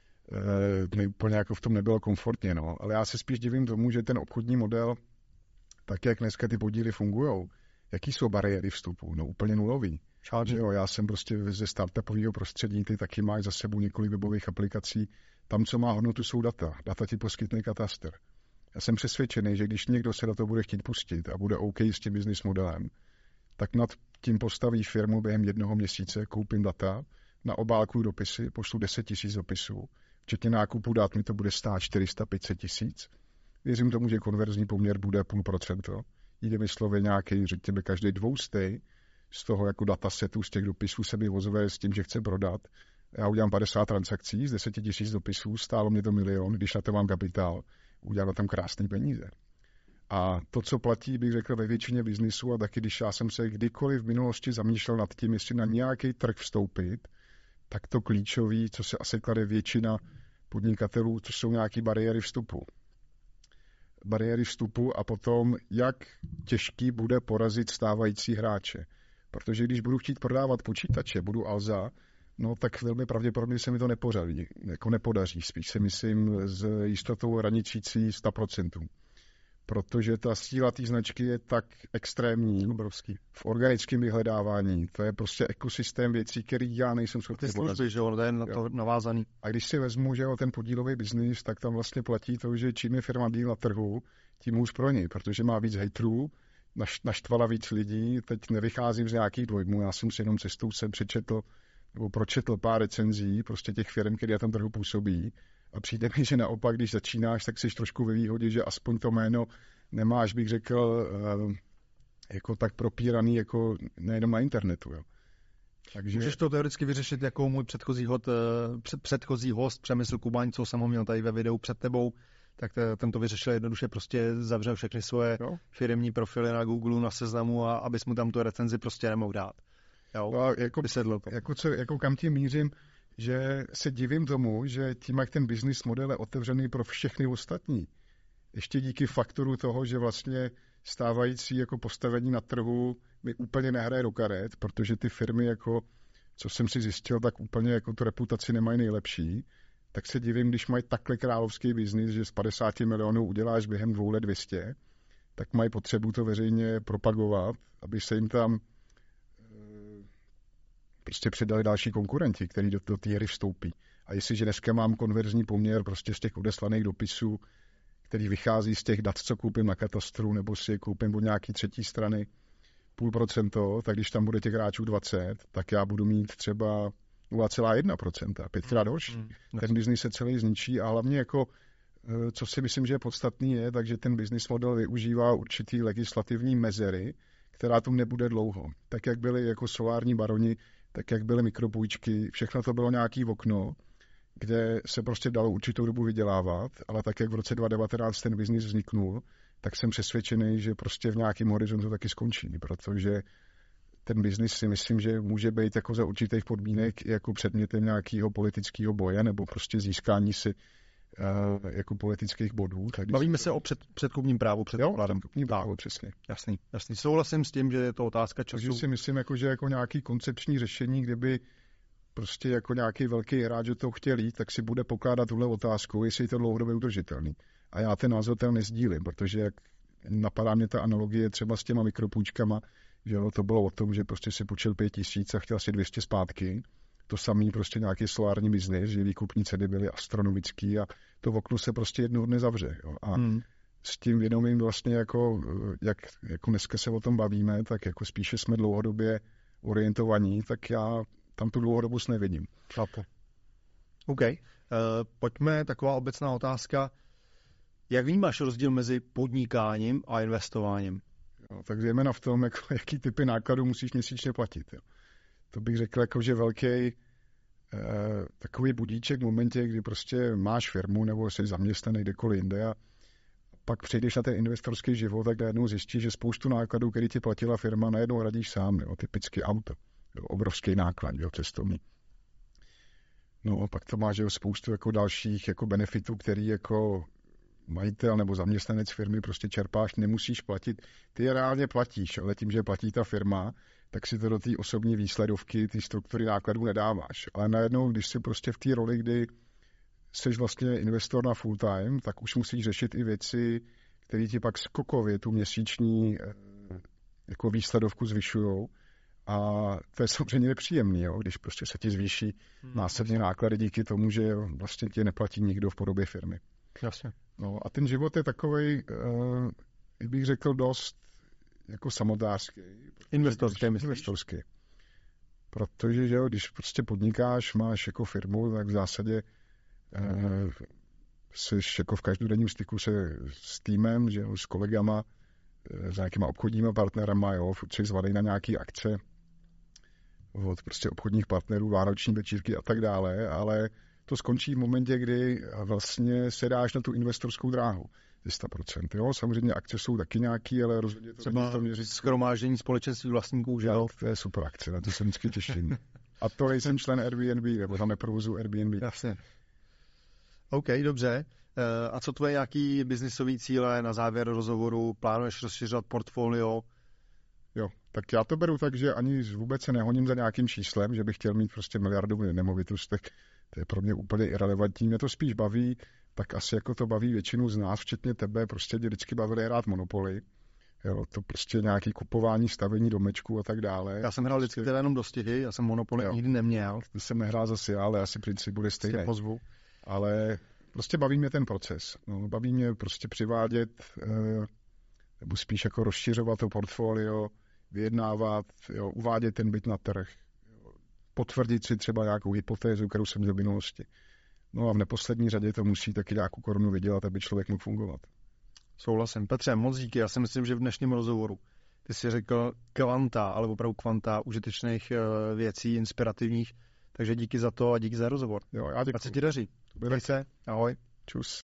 mi úplně jako v tom nebylo komfortně. No. Ale já se spíš divím tomu, že ten obchodní model, tak jak dneska ty podíly fungujou, jaký jsou bariéry vstupu? No úplně nulový. Jo, já jsem prostě ze startupového prostředí, ty taky máš za sebou několik webových aplikací. Tam, co má hodnotu, jsou data. Data ti poskytne katastr. Já jsem přesvědčený, že když někdo se do toho bude chtít pustit a bude OK s tím business modelem, tak nad tím postaví firmu během 1 měsíce, koupím data, na obálku dopisy, pošlu 10 000 dopisů, včetně nákupu dat mi to bude stát 400-500 000. Věřím tomu, že konverzní poměr bude 0,5%. Jde mi slově nějaký, řekněme, každý 200 z toho jako datasetu, z těch dopisů se mi ozve s tím, že chce prodat. Já udělám 50 transakcí z 10 000 dopisů, stálo mě to 1 000 000, když na to mám kapitál. Udělám tam krásné peníze. A to, co platí, bych řekl, ve většině biznisu, a taky když já jsem se kdykoliv v minulosti zamýšlel nad tím, jestli na nějaký trh vstoupit, tak to klíčový, co se asi klade většina podnikatelů, to jsou nějaké bariéry vstupu. Bariéry vstupu a potom, jak těžký bude porazit stávající hráče. Protože když budu chtít prodávat počítače, budu Alza, no tak velmi pravděpodobně se mi to nepodaří. Spíš si myslím s jistotou hraničící 100%. Protože ta síla té značky je tak extrémní, obrovský. V organickém vyhledávání. To je prostě ekosystém věcí, který já nejsem schopný. Ty služby, že jo, to je na to navázaný. A když si vezmu, že jo, ten podílový biznis, tak tam vlastně platí to, že čím je firma díl na trhu, tím hůř pro něj, protože má víc hejtrů, naštvala víc lidí. Teď nevycházím z nějakých dojmů, já jsem si jenom cestou sem přečetl nebo pročetl pár recenzí prostě těch firm, které na tom trhu působí. A přijde mi, že naopak, když začínáš, tak jsi trošku ve výhodě, že aspoň to jméno nemáš, bych řekl, jako tak propíraný, jako nejenom na internetu. Jo. Takže... Můžeš to teoreticky vyřešit jako můj předchozí host Přemysl Kubaň, co jsem ho měl tady ve videu před tebou, tak ten to vyřešil jednoduše, prostě zavřel všechny svoje firemní profily na Google, na Seznamu a abys mu tam tu recenzi prostě nemohl dát. Jo, vysedlo to. Jako kam tím mířím, že se divím tomu, že tím, jak ten business model je otevřený pro všechny ostatní, ještě díky faktoru toho, že vlastně stávající jako postavení na trhu mi úplně nehraje do karet, protože ty firmy, jako, co jsem si zjistil, tak úplně jako tu reputaci nemají nejlepší, tak se divím, když mají takhle královský biznis, že z 50 milionů uděláš během 2 let 200, tak mají potřebu to veřejně propagovat, aby se jim tam prostě přidali další konkurenti, kteří do té hry vstoupí. A jestliže dneska mám konverzní poměr prostě z těch odeslaných dopisů, který vychází z těch dat, co koupím na katastru, nebo si je koupím od nějaký třetí strany 0,5%, tak když tam bude těch hráčů 20, tak já budu mít třeba 0,1%, 5krát horší. Ten biznis se celý zničí a hlavně jako, co si myslím, že je podstatný je, takže ten business model využívá určitý legislativní mezery, která tu nebude dlouho. Tak, jak byly jako solární baroni, tak, jak byly mikropůjčky, všechno to bylo nějaký okno, kde se prostě dalo určitou dobu vydělávat, ale tak, jak v roce 2019 ten biznis vzniknul, tak jsem přesvědčený, že prostě v nějakém horizontu taky skončí, protože ten biznis si myslím, že může být jako za určitých podmínek jako předmětem nějakého politického boje nebo prostě získání si jako politických bodů. Bavíme se o předkupním právu, předpokladem. Předkupním právu, přesně. Jasný. Souhlasím s tím, že je to otázka času. Takže si myslím, jako, že jako nějaký koncepční řešení, kdyby prostě jako nějaký velký hráč do toho chtěl jít, tak si bude pokládat tuhle otázku, jestli je to dlouhodobě udržitelný. A já ten názor ten nezdílím, protože jak napadá mě ta analogie třeba s těma mikropůjčkama, že to bylo o tom, že prostě si půjčil 5 000 a chtěl si 200 zpátky. To samý prostě nějaký solární biznis, že výkupní ceny byly astronomický a to okno se prostě jednoho dne zavře. Jo. A s tím vědomím vlastně jako, jak jako dneska se o tom bavíme, tak jako spíše jsme dlouhodobě orientovaní, tak já tam tu dlouhodobost nevidím. Chápu. OK. Pojďme, taková obecná otázka. Jak vnímáš rozdíl mezi podnikáním a investováním? Jo, tak zejména v tom, jako, jaký typy nákladů musíš měsíčně platit. Jo. To bych řekl, jako, že velký takový budíček v momentě, kdy prostě máš firmu nebo jsi zaměstnaný kdekoliv jinde a pak přijdeš na ten investorský život, tak najednou zjistíš, že spoustu nákladů, který ti platila firma, najednou radíš sám. Jo. Typicky auto. Jo, obrovský náklad, jo, cestovní. No a pak to máš spoustu jako dalších jako benefitů, který jako majitel nebo zaměstnanec firmy prostě čerpáš, nemusíš platit. Ty je reálně platíš, ale tím, že platí ta firma, tak si to do té osobní výsledovky, ty struktury nákladů nedáváš. Ale najednou, když jsi prostě v té roli, kdy jsi vlastně investor na full time, tak už musíš řešit i věci, které ti pak skokově tu měsíční jako výsledovku zvyšujou. A to je samozřejmě nepříjemný, jo, když prostě se ti zvýší následně náklady díky tomu, že vlastně ti neplatí nikdo v podobě firmy. Jasně. No a ten život je takovej, bych řekl, dost jako samotářský. Investorský. Protože, že jo, když prostě podnikáš, máš jako firmu, tak v zásadě jsi jako v každodenním styku se s týmem, že jo, s kolegama, s nějakýma obchodníma partnerama, jo, jsi zvaný na nějaký akce od prostě obchodních partnerů, vánoční večírky a tak dále, ale to skončí v momentě, kdy vlastně se dáš na tu investorskou dráhu. 100%. Jo? Samozřejmě akce jsou taky nějaký, ale rozhodně to třeba to měřit. Shromáždění společenství vlastníků, že jo? To je super akce, na to se vždycky těším. A to nejsem člen Airbnb, nebo tam neprovozu Airbnb. Jasně. OK, dobře. A co tvoje nějaký biznisový cíle na závěr rozhovoru? Plánuješ rozšiřovat portfolio? Jo, tak já to beru tak, že ani vůbec se nehoním za nějakým číslem, že bych chtěl mít prostě miliardu v nemovitostech. To je pro mě úplně irelevantní. Mě to spíš baví, tak asi jako to baví většinu z nás, včetně tebe, prostě vždycky bavili hrát Monopoly. Jo, to prostě nějaké kupování, stavení domečků a tak dále. Já jsem hrál vždycky teda jenom dostihy, já jsem Monopoly nikdy neměl. To jsem nehrál zase, ale asi princip bude stejný. Ale prostě baví mě ten proces. No, baví mě prostě přivádět, nebo spíš jako rozšiřovat to portfolio, vyjednávat, jo, uvádět ten byt na trh, jo, potvrdit si třeba nějakou hypotézu, kterou jsem měl v minulosti. No a v neposlední řadě to musí taky nějakou korunu vydělat, aby člověk mohl fungovat. Souhlasím. Petře, moc díky. Já si myslím, že v dnešním rozhovoru ty jsi řekl kvanta, ale opravdu kvanta užitečných věcí, inspirativních. Takže díky za to a díky za rozhovor. Jo, já děkuji. Ať se ti daří. Měj se. Ahoj. Čus.